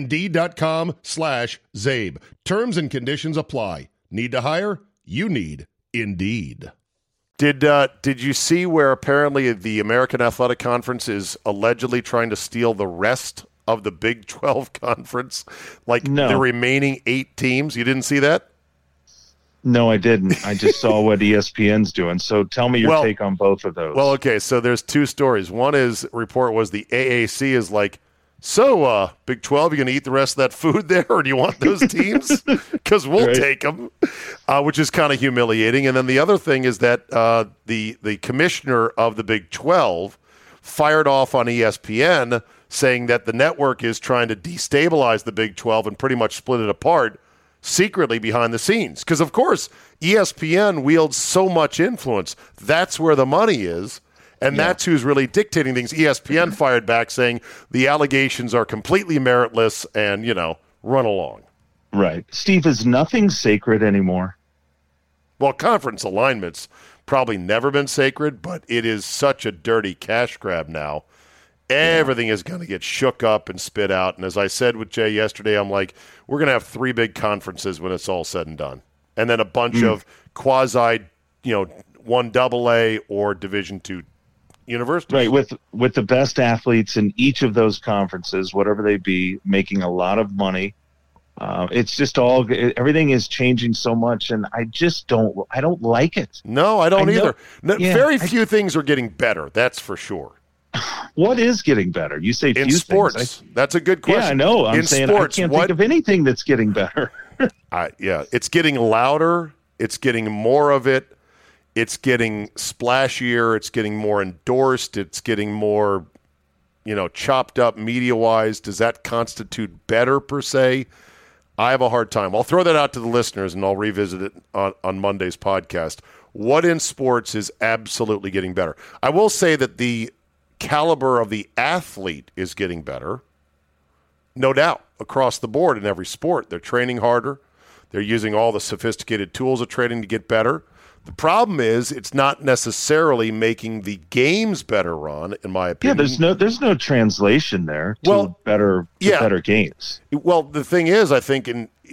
Speaker 1: Indeed.com/ZABE. Terms and conditions apply. Need to hire? You need Indeed.
Speaker 2: Did you see where apparently the American Athletic Conference is allegedly trying to steal the rest of the Big 12 conference? Like the remaining 8 teams? You didn't see that?
Speaker 3: No, I didn't. I just saw what ESPN's doing. So tell me your take on both of those.
Speaker 2: Well, okay, so there's 2 stories. One is, report was the AAC is like, so, Big 12, you going to eat the rest of that food there, or do you want those teams? Because we'll take them, which is kind of humiliating. And then the other thing is that the commissioner of the Big 12 fired off on ESPN saying that the network is trying to destabilize the Big 12 and pretty much split it apart secretly behind the scenes. Because, of course, ESPN wields so much influence. That's where the money is. And that's who's really dictating things. ESPN fired back saying the allegations are completely meritless and, run along.
Speaker 3: Right. Steve, is nothing sacred anymore?
Speaker 2: Well, conference alignment's probably never been sacred, but it is such a dirty cash grab now. Everything is going to get shook up and spit out. And as I said with Jay yesterday, I'm like, we're going to have 3 big conferences when it's all said and done. And then a bunch of quasi, 1 AA or Division II universities.
Speaker 3: Right, with the best athletes in each of those conferences, whatever they be, making a lot of money. It's just everything is changing so much, and I don't like it.
Speaker 2: No, I don't either. Very few things are getting better, that's for sure.
Speaker 3: What is getting better? You say few
Speaker 2: in sports.
Speaker 3: Things.
Speaker 2: That's a good question.
Speaker 3: Yeah, I know. I'm saying sports, I can't think of anything that's getting better.
Speaker 2: It's getting louder. It's getting more of it. It's getting splashier. It's getting more endorsed. It's getting more, chopped up media-wise. Does that constitute better per se? I have a hard time. I'll throw that out to the listeners, and I'll revisit it on Monday's podcast. What in sports is absolutely getting better? I will say that the caliber of the athlete is getting better, no doubt, across the board in every sport. They're training harder. They're using all the sophisticated tools of training to get better. The problem is it's not necessarily making the games better, Ron, in my opinion.
Speaker 3: Yeah, there's no translation there to better games.
Speaker 2: Well, the thing is, I think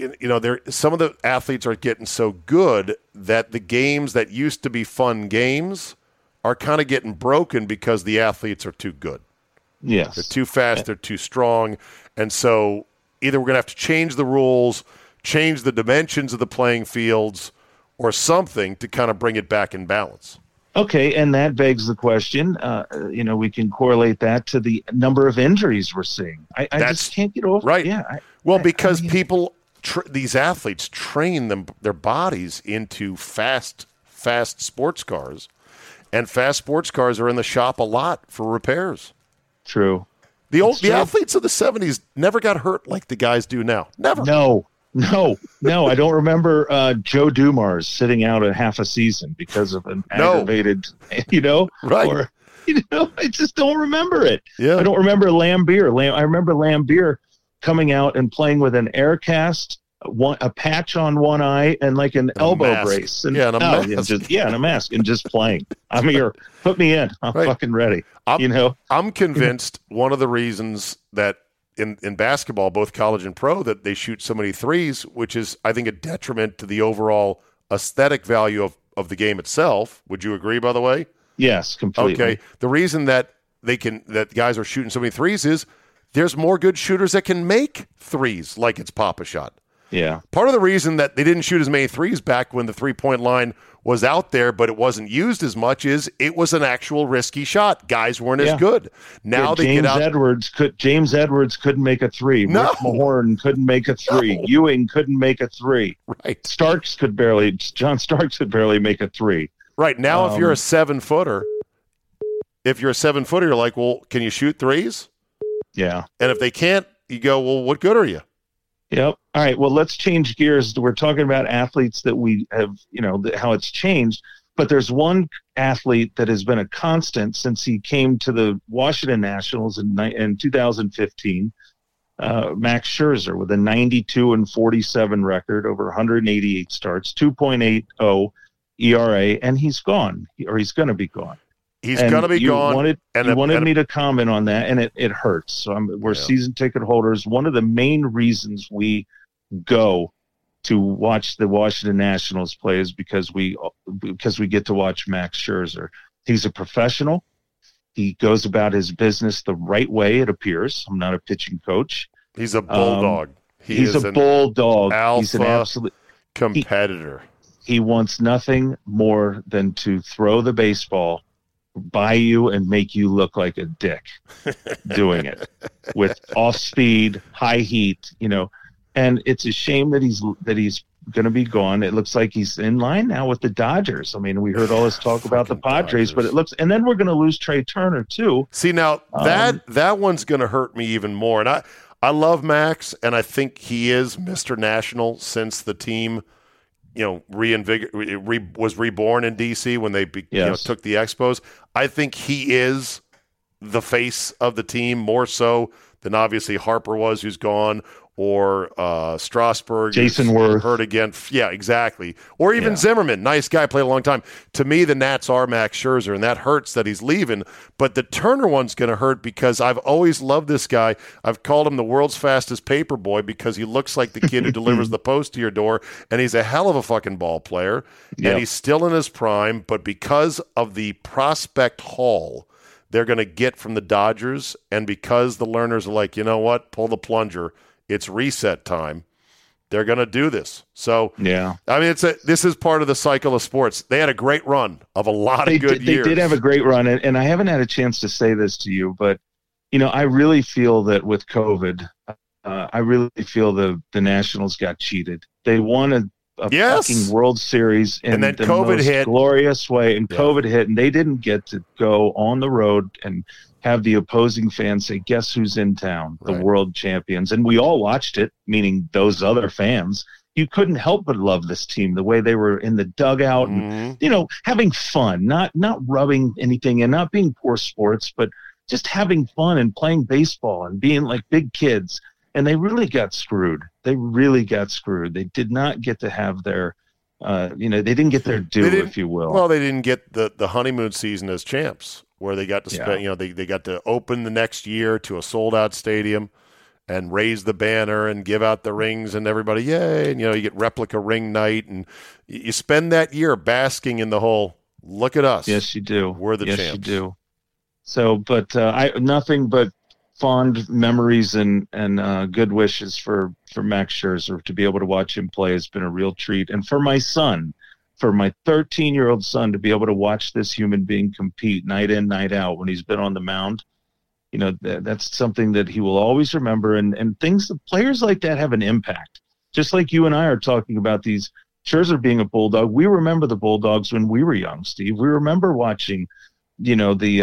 Speaker 2: some of the athletes are getting so good that the games that used to be fun games are kind of getting broken because the athletes are too good.
Speaker 3: Yes.
Speaker 2: They're too fast, they're too strong, and so either we're going to have to change the rules, change the dimensions of the playing fields, or something to kind of bring it back in balance.
Speaker 3: Okay, and that begs the question. We can correlate that to the number of injuries we're seeing. I just can't get over.
Speaker 2: Right.
Speaker 3: Yeah.
Speaker 2: Because people, these athletes, train their bodies into fast sports cars, and fast sports cars are in the shop a lot for repairs.
Speaker 3: True.
Speaker 2: The athletes of the 70s never got hurt like the guys do now. Never.
Speaker 3: No. I don't remember Joe Dumars sitting out a half a season because of an aggravated,
Speaker 2: right.
Speaker 3: Or, I just don't remember it.
Speaker 2: Yeah.
Speaker 3: I don't remember Lambier. I remember Lambier coming out and playing with an air cast, a patch on one eye, and like an elbow brace. And,
Speaker 2: and a mask.
Speaker 3: And a mask, and just playing. I'm here. Put me in. I'm fucking ready.
Speaker 2: I'm convinced one of the reasons that in basketball, both college and pro, that they shoot so many threes, which is, I think, a detriment to the overall aesthetic value of the game itself. Would you agree, by the way?
Speaker 3: Yes, completely.
Speaker 2: Okay. The reason that that guys are shooting so many threes is there's more good shooters that can make threes like it's Pop-A-Shot.
Speaker 3: Yeah.
Speaker 2: Part of the reason that they didn't shoot as many threes back when the three-point line was out there, but it wasn't used as much, is it was an actual risky shot. Guys weren't as good. Now they get out.
Speaker 3: James Edwards couldn't make a three.
Speaker 2: No.
Speaker 3: Rick Mahorn couldn't make a three.
Speaker 2: No.
Speaker 3: Ewing couldn't make a three.
Speaker 2: Right.
Speaker 3: John Starks could barely make a three.
Speaker 2: Right. Now, if you're a 7-footer, you're like, well, can you shoot threes?
Speaker 3: Yeah.
Speaker 2: And if they can't, you go, well, what good are you?
Speaker 3: Yep. All right. Well, let's change gears. We're talking about athletes that we have, how it's changed. But there's one athlete that has been a constant since he came to the Washington Nationals in 2015, Max Scherzer, with a 92-47 record, over 188 starts, 2.80 ERA, and he's gone, or he's going to be gone.
Speaker 2: He's going to be gone.
Speaker 3: You wanted me to comment on that, and it hurts. So we're season ticket holders. One of the main reasons we go to watch the Washington Nationals play is because we get to watch Max Scherzer. He's a professional. He goes about his business the right way, it appears. I'm not a pitching coach.
Speaker 2: He's a bulldog.
Speaker 3: He's a bulldog.
Speaker 2: Alpha
Speaker 3: he's an absolute
Speaker 2: competitor.
Speaker 3: He wants nothing more than to throw the baseball by you and make you look like a dick doing it with off speed, high heat, and it's a shame that he's going to be gone. It looks like he's in line now with the Dodgers. I mean, we heard all this talk about the Padres, but and then we're going to lose Trey Turner too.
Speaker 2: See, now that one's going to hurt me even more. And I love Max, and I think he is Mr. National since the team was reborn in DC when they took the Expos. I think he is the face of the team more so than obviously Harper was, who's gone, or Strasburg,
Speaker 3: Jason Worth,
Speaker 2: hurt again. Yeah, exactly. Or even Zimmerman, nice guy, played a long time. To me, the Nats are Max Scherzer, and that hurts that he's leaving. But the Turner one's going to hurt because I've always loved this guy. I've called him the world's fastest paper boy because he looks like the kid who delivers the post to your door, and he's a hell of a fucking ball player, and he's still in his prime. But because of the prospect haul they're going to get from the Dodgers, and because the Lerners are like, you know what, pull the plunger, it's reset time, they're going to do this. So, I mean, this is part of the cycle of sports. They had a great run of a lot of good years.
Speaker 3: They did have a great run, and I haven't had a chance to say this to you, but, I really feel that with COVID, I really feel the Nationals got cheated. They won a fucking World Series in
Speaker 2: then
Speaker 3: the
Speaker 2: COVID
Speaker 3: most
Speaker 2: hit.
Speaker 3: glorious way, and COVID hit, and they didn't get to go on the road and have the opposing fans say, guess who's in town? The world champions. And we all watched it, meaning those other fans. You couldn't help but love this team, the way they were in the dugout and, having fun, not rubbing anything in, not being poor sports, but just having fun and playing baseball and being like big kids. And they really got screwed. They did not get to have their, they didn't get their due, if you will.
Speaker 2: Well, they didn't get the honeymoon season as champs, where they got to spend, they got to open the next year to a sold-out stadium and raise the banner and give out the rings and everybody, yay, and, you get replica ring night, and you spend that year basking in the whole, look at us.
Speaker 3: Yes, you do.
Speaker 2: We're the champs.
Speaker 3: Yes, you do. So, but nothing but fond memories and good wishes for Max Scherzer. To be able to watch him play has been a real treat. And for my son, for my 13-year-old son to be able to watch this human being compete night in, night out when he's been on the mound, you know, that's something that he will always remember. And players like that have an impact. Just like you and I are talking about these Scherzer being a Bulldog. We remember the Bulldogs when we were young, Steve. We remember watching, you know, the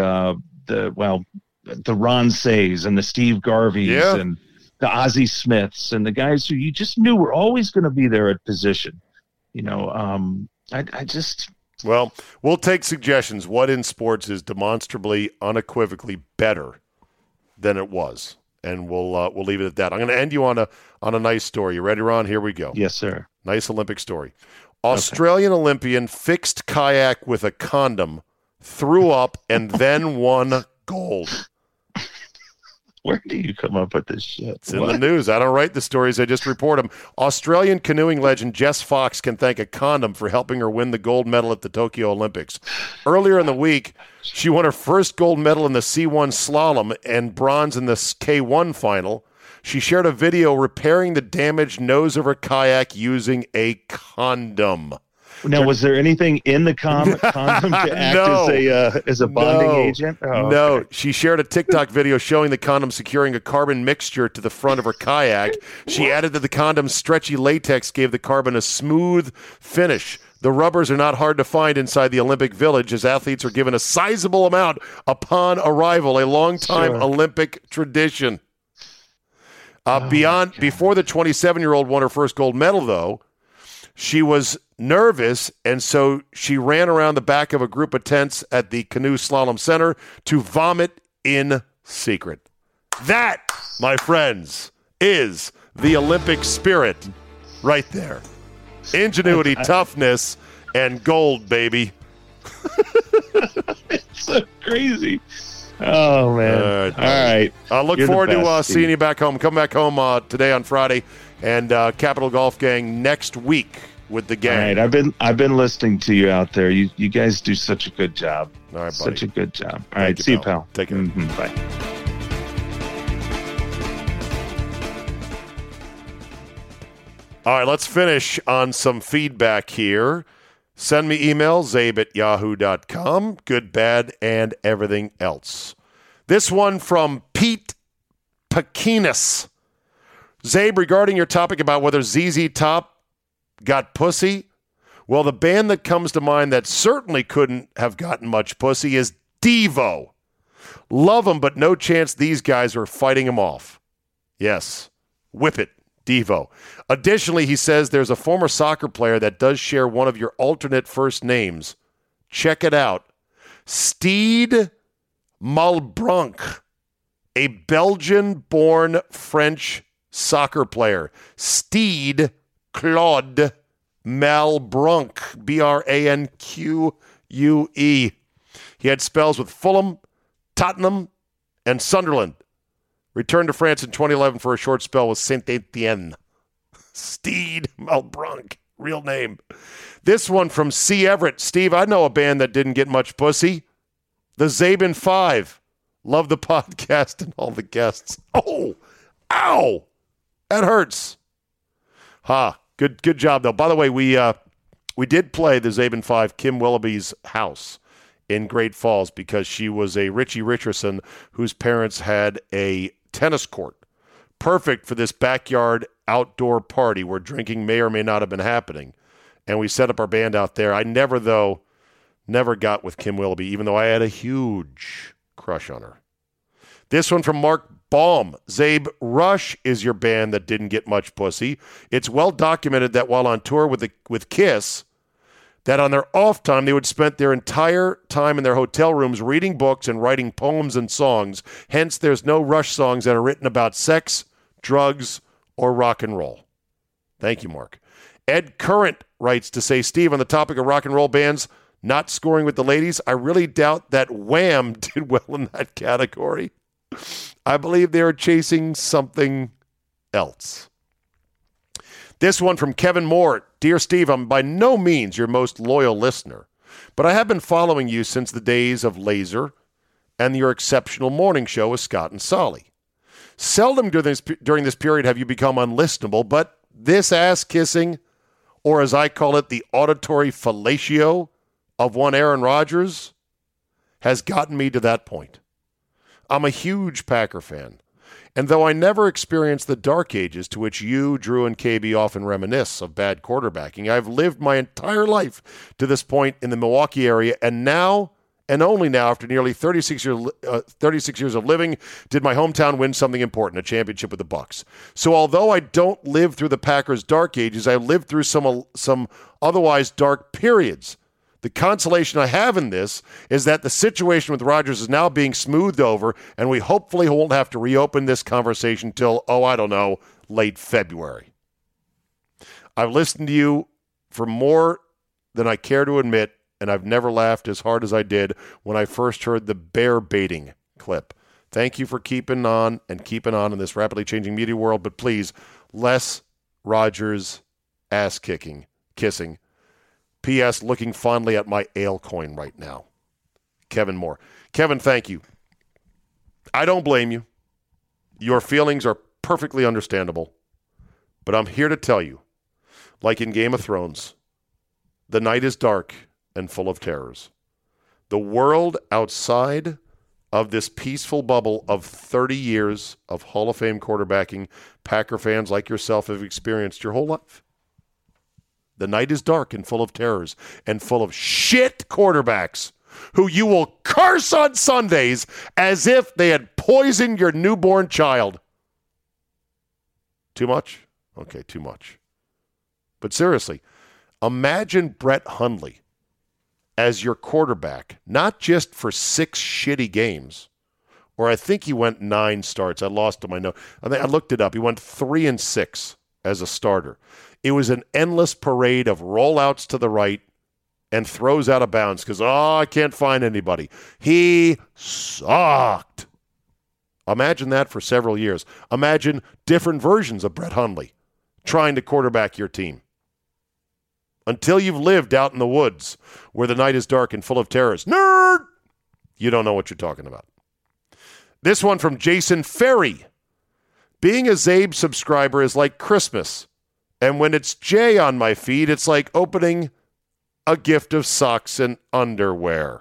Speaker 3: Ron Says and the Steve Garveys and the Ozzie Smiths and the guys who you just knew were always going to be there at position. You know,
Speaker 2: Well, we'll take suggestions. What in sports is demonstrably, unequivocally better than it was? And we'll leave it at that. I'm going to end you on a nice story. You ready, Ron? Here we go.
Speaker 3: Yes, sir.
Speaker 2: Nice Olympic story. Australian Olympian fixed kayak with a condom, threw up, and then won gold.
Speaker 3: Where do you come up with this shit?
Speaker 2: It's in the news. I don't write the stories. I just report them. Australian canoeing legend Jess Fox can thank a condom for helping her win the gold medal at the Tokyo Olympics. Earlier in the week, she won her first gold medal in the C1 slalom and bronze in the K1 final. She shared a video repairing the damaged nose of her kayak using a condom.
Speaker 3: Now, was there anything in the condom to act as a bonding agent? Oh,
Speaker 2: no.
Speaker 3: Okay.
Speaker 2: She shared a TikTok video showing the condom securing a carbon mixture to the front of her kayak. She added that the condom's stretchy latex gave the carbon a smooth finish. The rubbers are not hard to find inside the Olympic Village, as athletes are given a sizable amount upon arrival, a long-time Olympic tradition. Before the 27-year-old won her first gold medal, though, she was nervous, and so she ran around the back of a group of tents at the Canoe Slalom Center to vomit in secret. That, my friends, is the Olympic spirit right there. Ingenuity, toughness, and gold, baby.
Speaker 3: It's so crazy. Oh, man. All right.
Speaker 2: I look forward to seeing you back home. Come back home today on Friday, and Capital Golf Gang next week with the gang.
Speaker 3: All right. I've been listening to you out there. You guys do such a good job.
Speaker 2: All right, buddy.
Speaker 3: Such a good job. All right. See you, pal.
Speaker 2: Take care.
Speaker 3: Mm-hmm. Bye.
Speaker 2: All right, let's finish on some feedback here. Send me emails, zabe@yahoo.com, good, bad, and everything else. This one from Pete Paquinas. Zabe, regarding your topic about whether ZZ Top got pussy, well, the band that comes to mind that certainly couldn't have gotten much pussy is Devo. Love them, but no chance these guys are fighting them off. Yes, whip it. Devo. Additionally, he says there's a former soccer player that does share one of your alternate first names. Check it out. Stede Malbranche, a Belgian-born French soccer player. Stede Claude Malbranche, Branque. He had spells with Fulham, Tottenham, and Sunderland. Returned to France in 2011 for a short spell with Saint-Étienne. Stede Malbranche, real name. This one from C. Everett. Steve, I know a band that didn't get much pussy. The Zabin 5. Love the podcast and all the guests. Oh, ow. That hurts. Good job, though. By the way, we did play the Zabin 5, Kim Willoughby's house in Great Falls, because she was a Richie Richardson whose parents had a tennis court. Perfect for this backyard outdoor party where drinking may or may not have been happening. And we set up our band out there. I never got with Kim Willoughby, even though I had a huge crush on her. This one from Mark Baum. Zabe, Rush is your band that didn't get much pussy. It's well documented that while on tour with Kiss, that on their off time, they would spend their entire time in their hotel rooms reading books and writing poems and songs. Hence, there's no Rush songs that are written about sex, drugs, or rock and roll. Thank you, Mark. Ed Current writes to say, Steve, on the topic of rock and roll bands not scoring with the ladies, I really doubt that Wham did well in that category. I believe they are chasing something else. This one from Kevin Moore. Dear Steve, I'm by no means your most loyal listener, but I have been following you since the days of Laser and your exceptional morning show with Scott and Solly. Seldom during this period have you become unlistenable, but this ass-kissing, or as I call it, the auditory fellatio of one Aaron Rodgers, has gotten me to that point. I'm a huge Packer fan. And though I never experienced the dark ages to which you, Drew, and KB often reminisce of bad quarterbacking, I've lived my entire life to this point in the Milwaukee area, and now, and only now, after nearly 36 years of living, did my hometown win something important, a championship with the Bucs. So although I don't live through the Packers' dark ages, I lived through some otherwise dark periods. The consolation I have in this is that the situation with Rodgers is now being smoothed over, and we hopefully won't have to reopen this conversation till, late February. I've listened to you for more than I care to admit, and I've never laughed as hard as I did when I first heard the bear baiting clip. Thank you for keeping on in this rapidly changing media world, but please, less Rodgers kissing. P.S. Looking fondly at my ale coin right now. Kevin Moore. Kevin, thank you. I don't blame you. Your feelings are perfectly understandable. But I'm here to tell you, like in Game of Thrones, the night is dark and full of terrors. The world outside of this peaceful bubble of 30 years of Hall of Fame quarterbacking, Packer fans like yourself have experienced your whole life. The night is dark and full of terrors and full of shit quarterbacks who you will curse on Sundays as if they had poisoned your newborn child. Too much? Okay, too much. But seriously, imagine Brett Hundley as your quarterback, not just for 6 shitty games, or I think he went 9 starts. I lost him. I know. I looked it up. He went 3-6 as a starter. It was an endless parade of rollouts to the right and throws out of bounds because, I can't find anybody. He sucked. Imagine that for several years. Imagine different versions of Brett Hundley trying to quarterback your team. Until you've lived out in the woods where the night is dark and full of terrors. Nerd! You don't know what you're talking about. This one from Jason Ferry. Being a Zabe subscriber is like Christmas. And when it's Jay on my feed, it's like opening a gift of socks and underwear.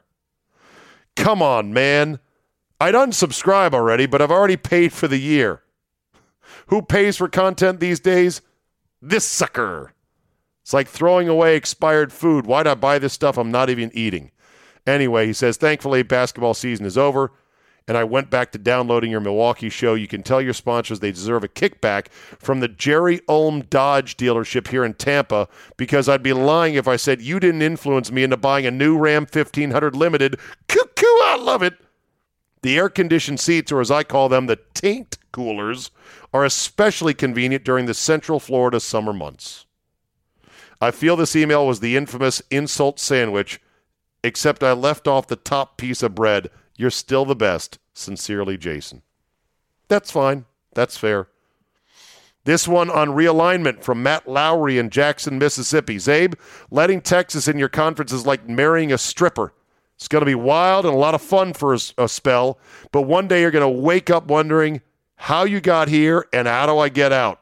Speaker 2: Come on, man. I'd unsubscribe already, but I've already paid for the year. Who pays for content these days? This sucker. It's like throwing away expired food. Why'd I buy this stuff I'm not even eating? Anyway, he says, thankfully, basketball season is over, and I went back to downloading your Milwaukee show. You can tell your sponsors they deserve a kickback from the Jerry Ulm Dodge dealership here in Tampa, because I'd be lying if I said you didn't influence me into buying a new Ram 1500 Limited. Cuckoo, I love it. The air-conditioned seats, or as I call them, the taint coolers, are especially convenient during the Central Florida summer months. I feel this email was the infamous insult sandwich, except I left off the top piece of bread. You're still the best. Sincerely, Jason. That's fine. That's fair. This one on realignment from Matt Lowry in Jackson, Mississippi. Zabe, letting Texas in your conference is like marrying a stripper. It's going to be wild and a lot of fun for a spell, but one day you're going to wake up wondering how you got here and how do I get out?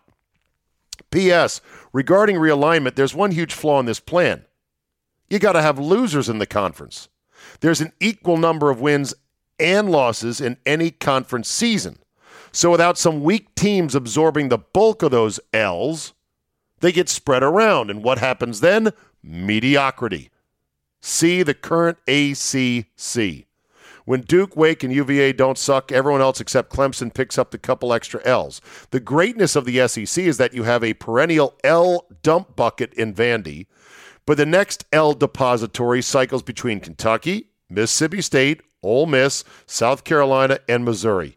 Speaker 2: P.S. Regarding realignment, there's one huge flaw in this plan. You got to have losers in the conference. There's an equal number of wins and losses in any conference season. So without some weak teams absorbing the bulk of those L's, they get spread around. And what happens then? Mediocrity. See the current ACC. When Duke, Wake, and UVA don't suck, everyone else except Clemson picks up the couple extra L's. The greatness of the SEC is that you have a perennial L dump bucket in Vandy, but the next L depository cycles between Kentucky, Mississippi State, Ole Miss, South Carolina, and Missouri.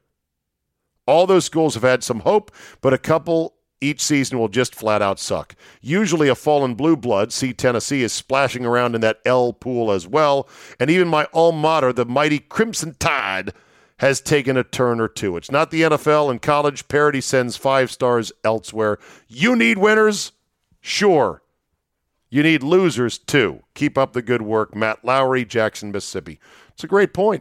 Speaker 2: All those schools have had some hope, but a couple each season will just flat out suck. Usually a fallen blue blood, see Tennessee, is splashing around in that L pool as well, and even my alma mater, the mighty Crimson Tide, has taken a turn or two. It's not the NFL. In college, parity sends 5 stars elsewhere. You need winners? Sure. You need losers, too. Keep up the good work. Matt Lowry, Jackson, Mississippi. It's a great point.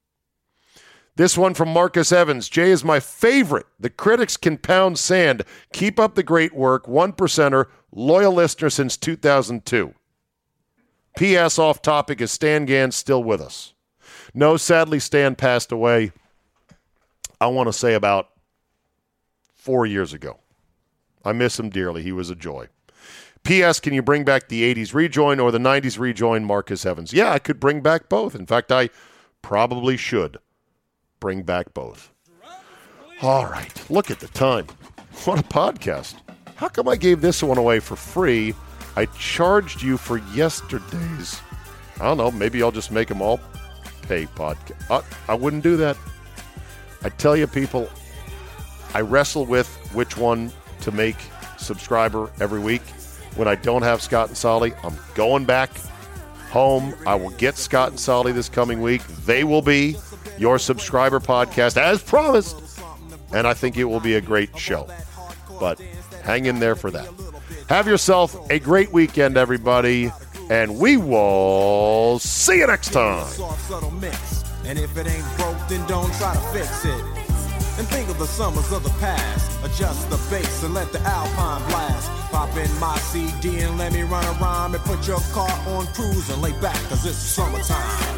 Speaker 2: This one from Marcus Evans. Jay is my favorite. The critics can pound sand. Keep up the great work. 1%er, Loyal listener since 2002. P.S. off topic, is Stan Ganz still with us? No, sadly, Stan passed away, I want to say about 4 years ago. I miss him dearly. He was a joy. P.S. Can you bring back the 80s rejoin or the 90s rejoin, Marcus Evans? Yeah, I could bring back both. In fact, I probably should bring back both. All right, look at the time. What a podcast. How come I gave this one away for free? I charged you for yesterday's. I don't know, maybe I'll just make them all pay podcast. I wouldn't do that. I tell you, people, I wrestle with which one to make subscriber every week. When I don't have Scott and Solly, I'm going back home. I will get Scott and Solly this coming week. They will be your subscriber podcast, as promised. And I think it will be a great show. But hang in there for that. Have yourself a great weekend, everybody. And we will see you next time.
Speaker 8: And if it ain't broke, then don't try to fix it. And think of the summers of the past. Adjust the bass and let the Alpine blast. Pop in my CD and let me run around and put your car on cruise and lay back, cause it's summertime.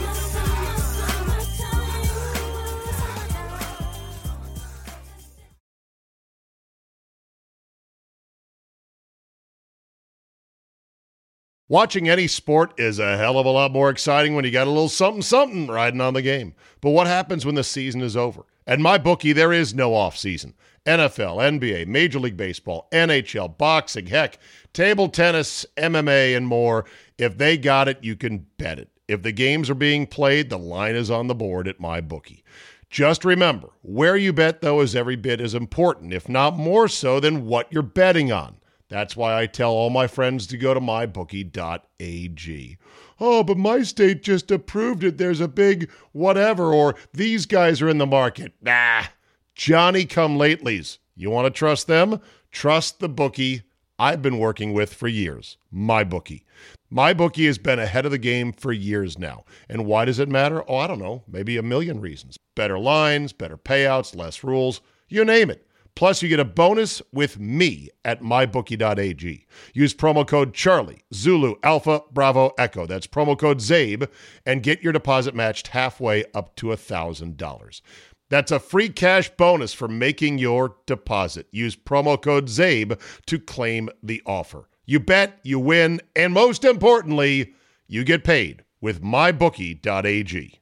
Speaker 1: Watching any sport is a hell of a lot more exciting when you got a little something riding on the game. But what happens when the season is over? At MyBookie, there is no off season. NFL, NBA, Major League Baseball, NHL, boxing, heck, table tennis, MMA, and more. If they got it, you can bet it. If the games are being played, the line is on the board at MyBookie. Just remember, where you bet, though, is every bit as important, if not more so, than what you're betting on. That's why I tell all my friends to go to mybookie.ag. Oh, but my state just approved it. There's a big whatever, or these guys are in the market. Nah, Johnny-come-latelys. You want to trust them? Trust the bookie I've been working with for years, MyBookie. MyBookie has been ahead of the game for years now. And why does it matter? Oh, I don't know, maybe a million reasons. Better lines, better payouts, less rules, you name it. Plus, you get a bonus with me at mybookie.ag. Use promo code Charlie, Zulu, Alpha, Bravo, Echo. That's promo code ZABE, and get your deposit matched halfway up to $1,000. That's a free cash bonus for making your deposit. Use promo code ZABE to claim the offer. You bet, you win, and most importantly, you get paid with mybookie.ag.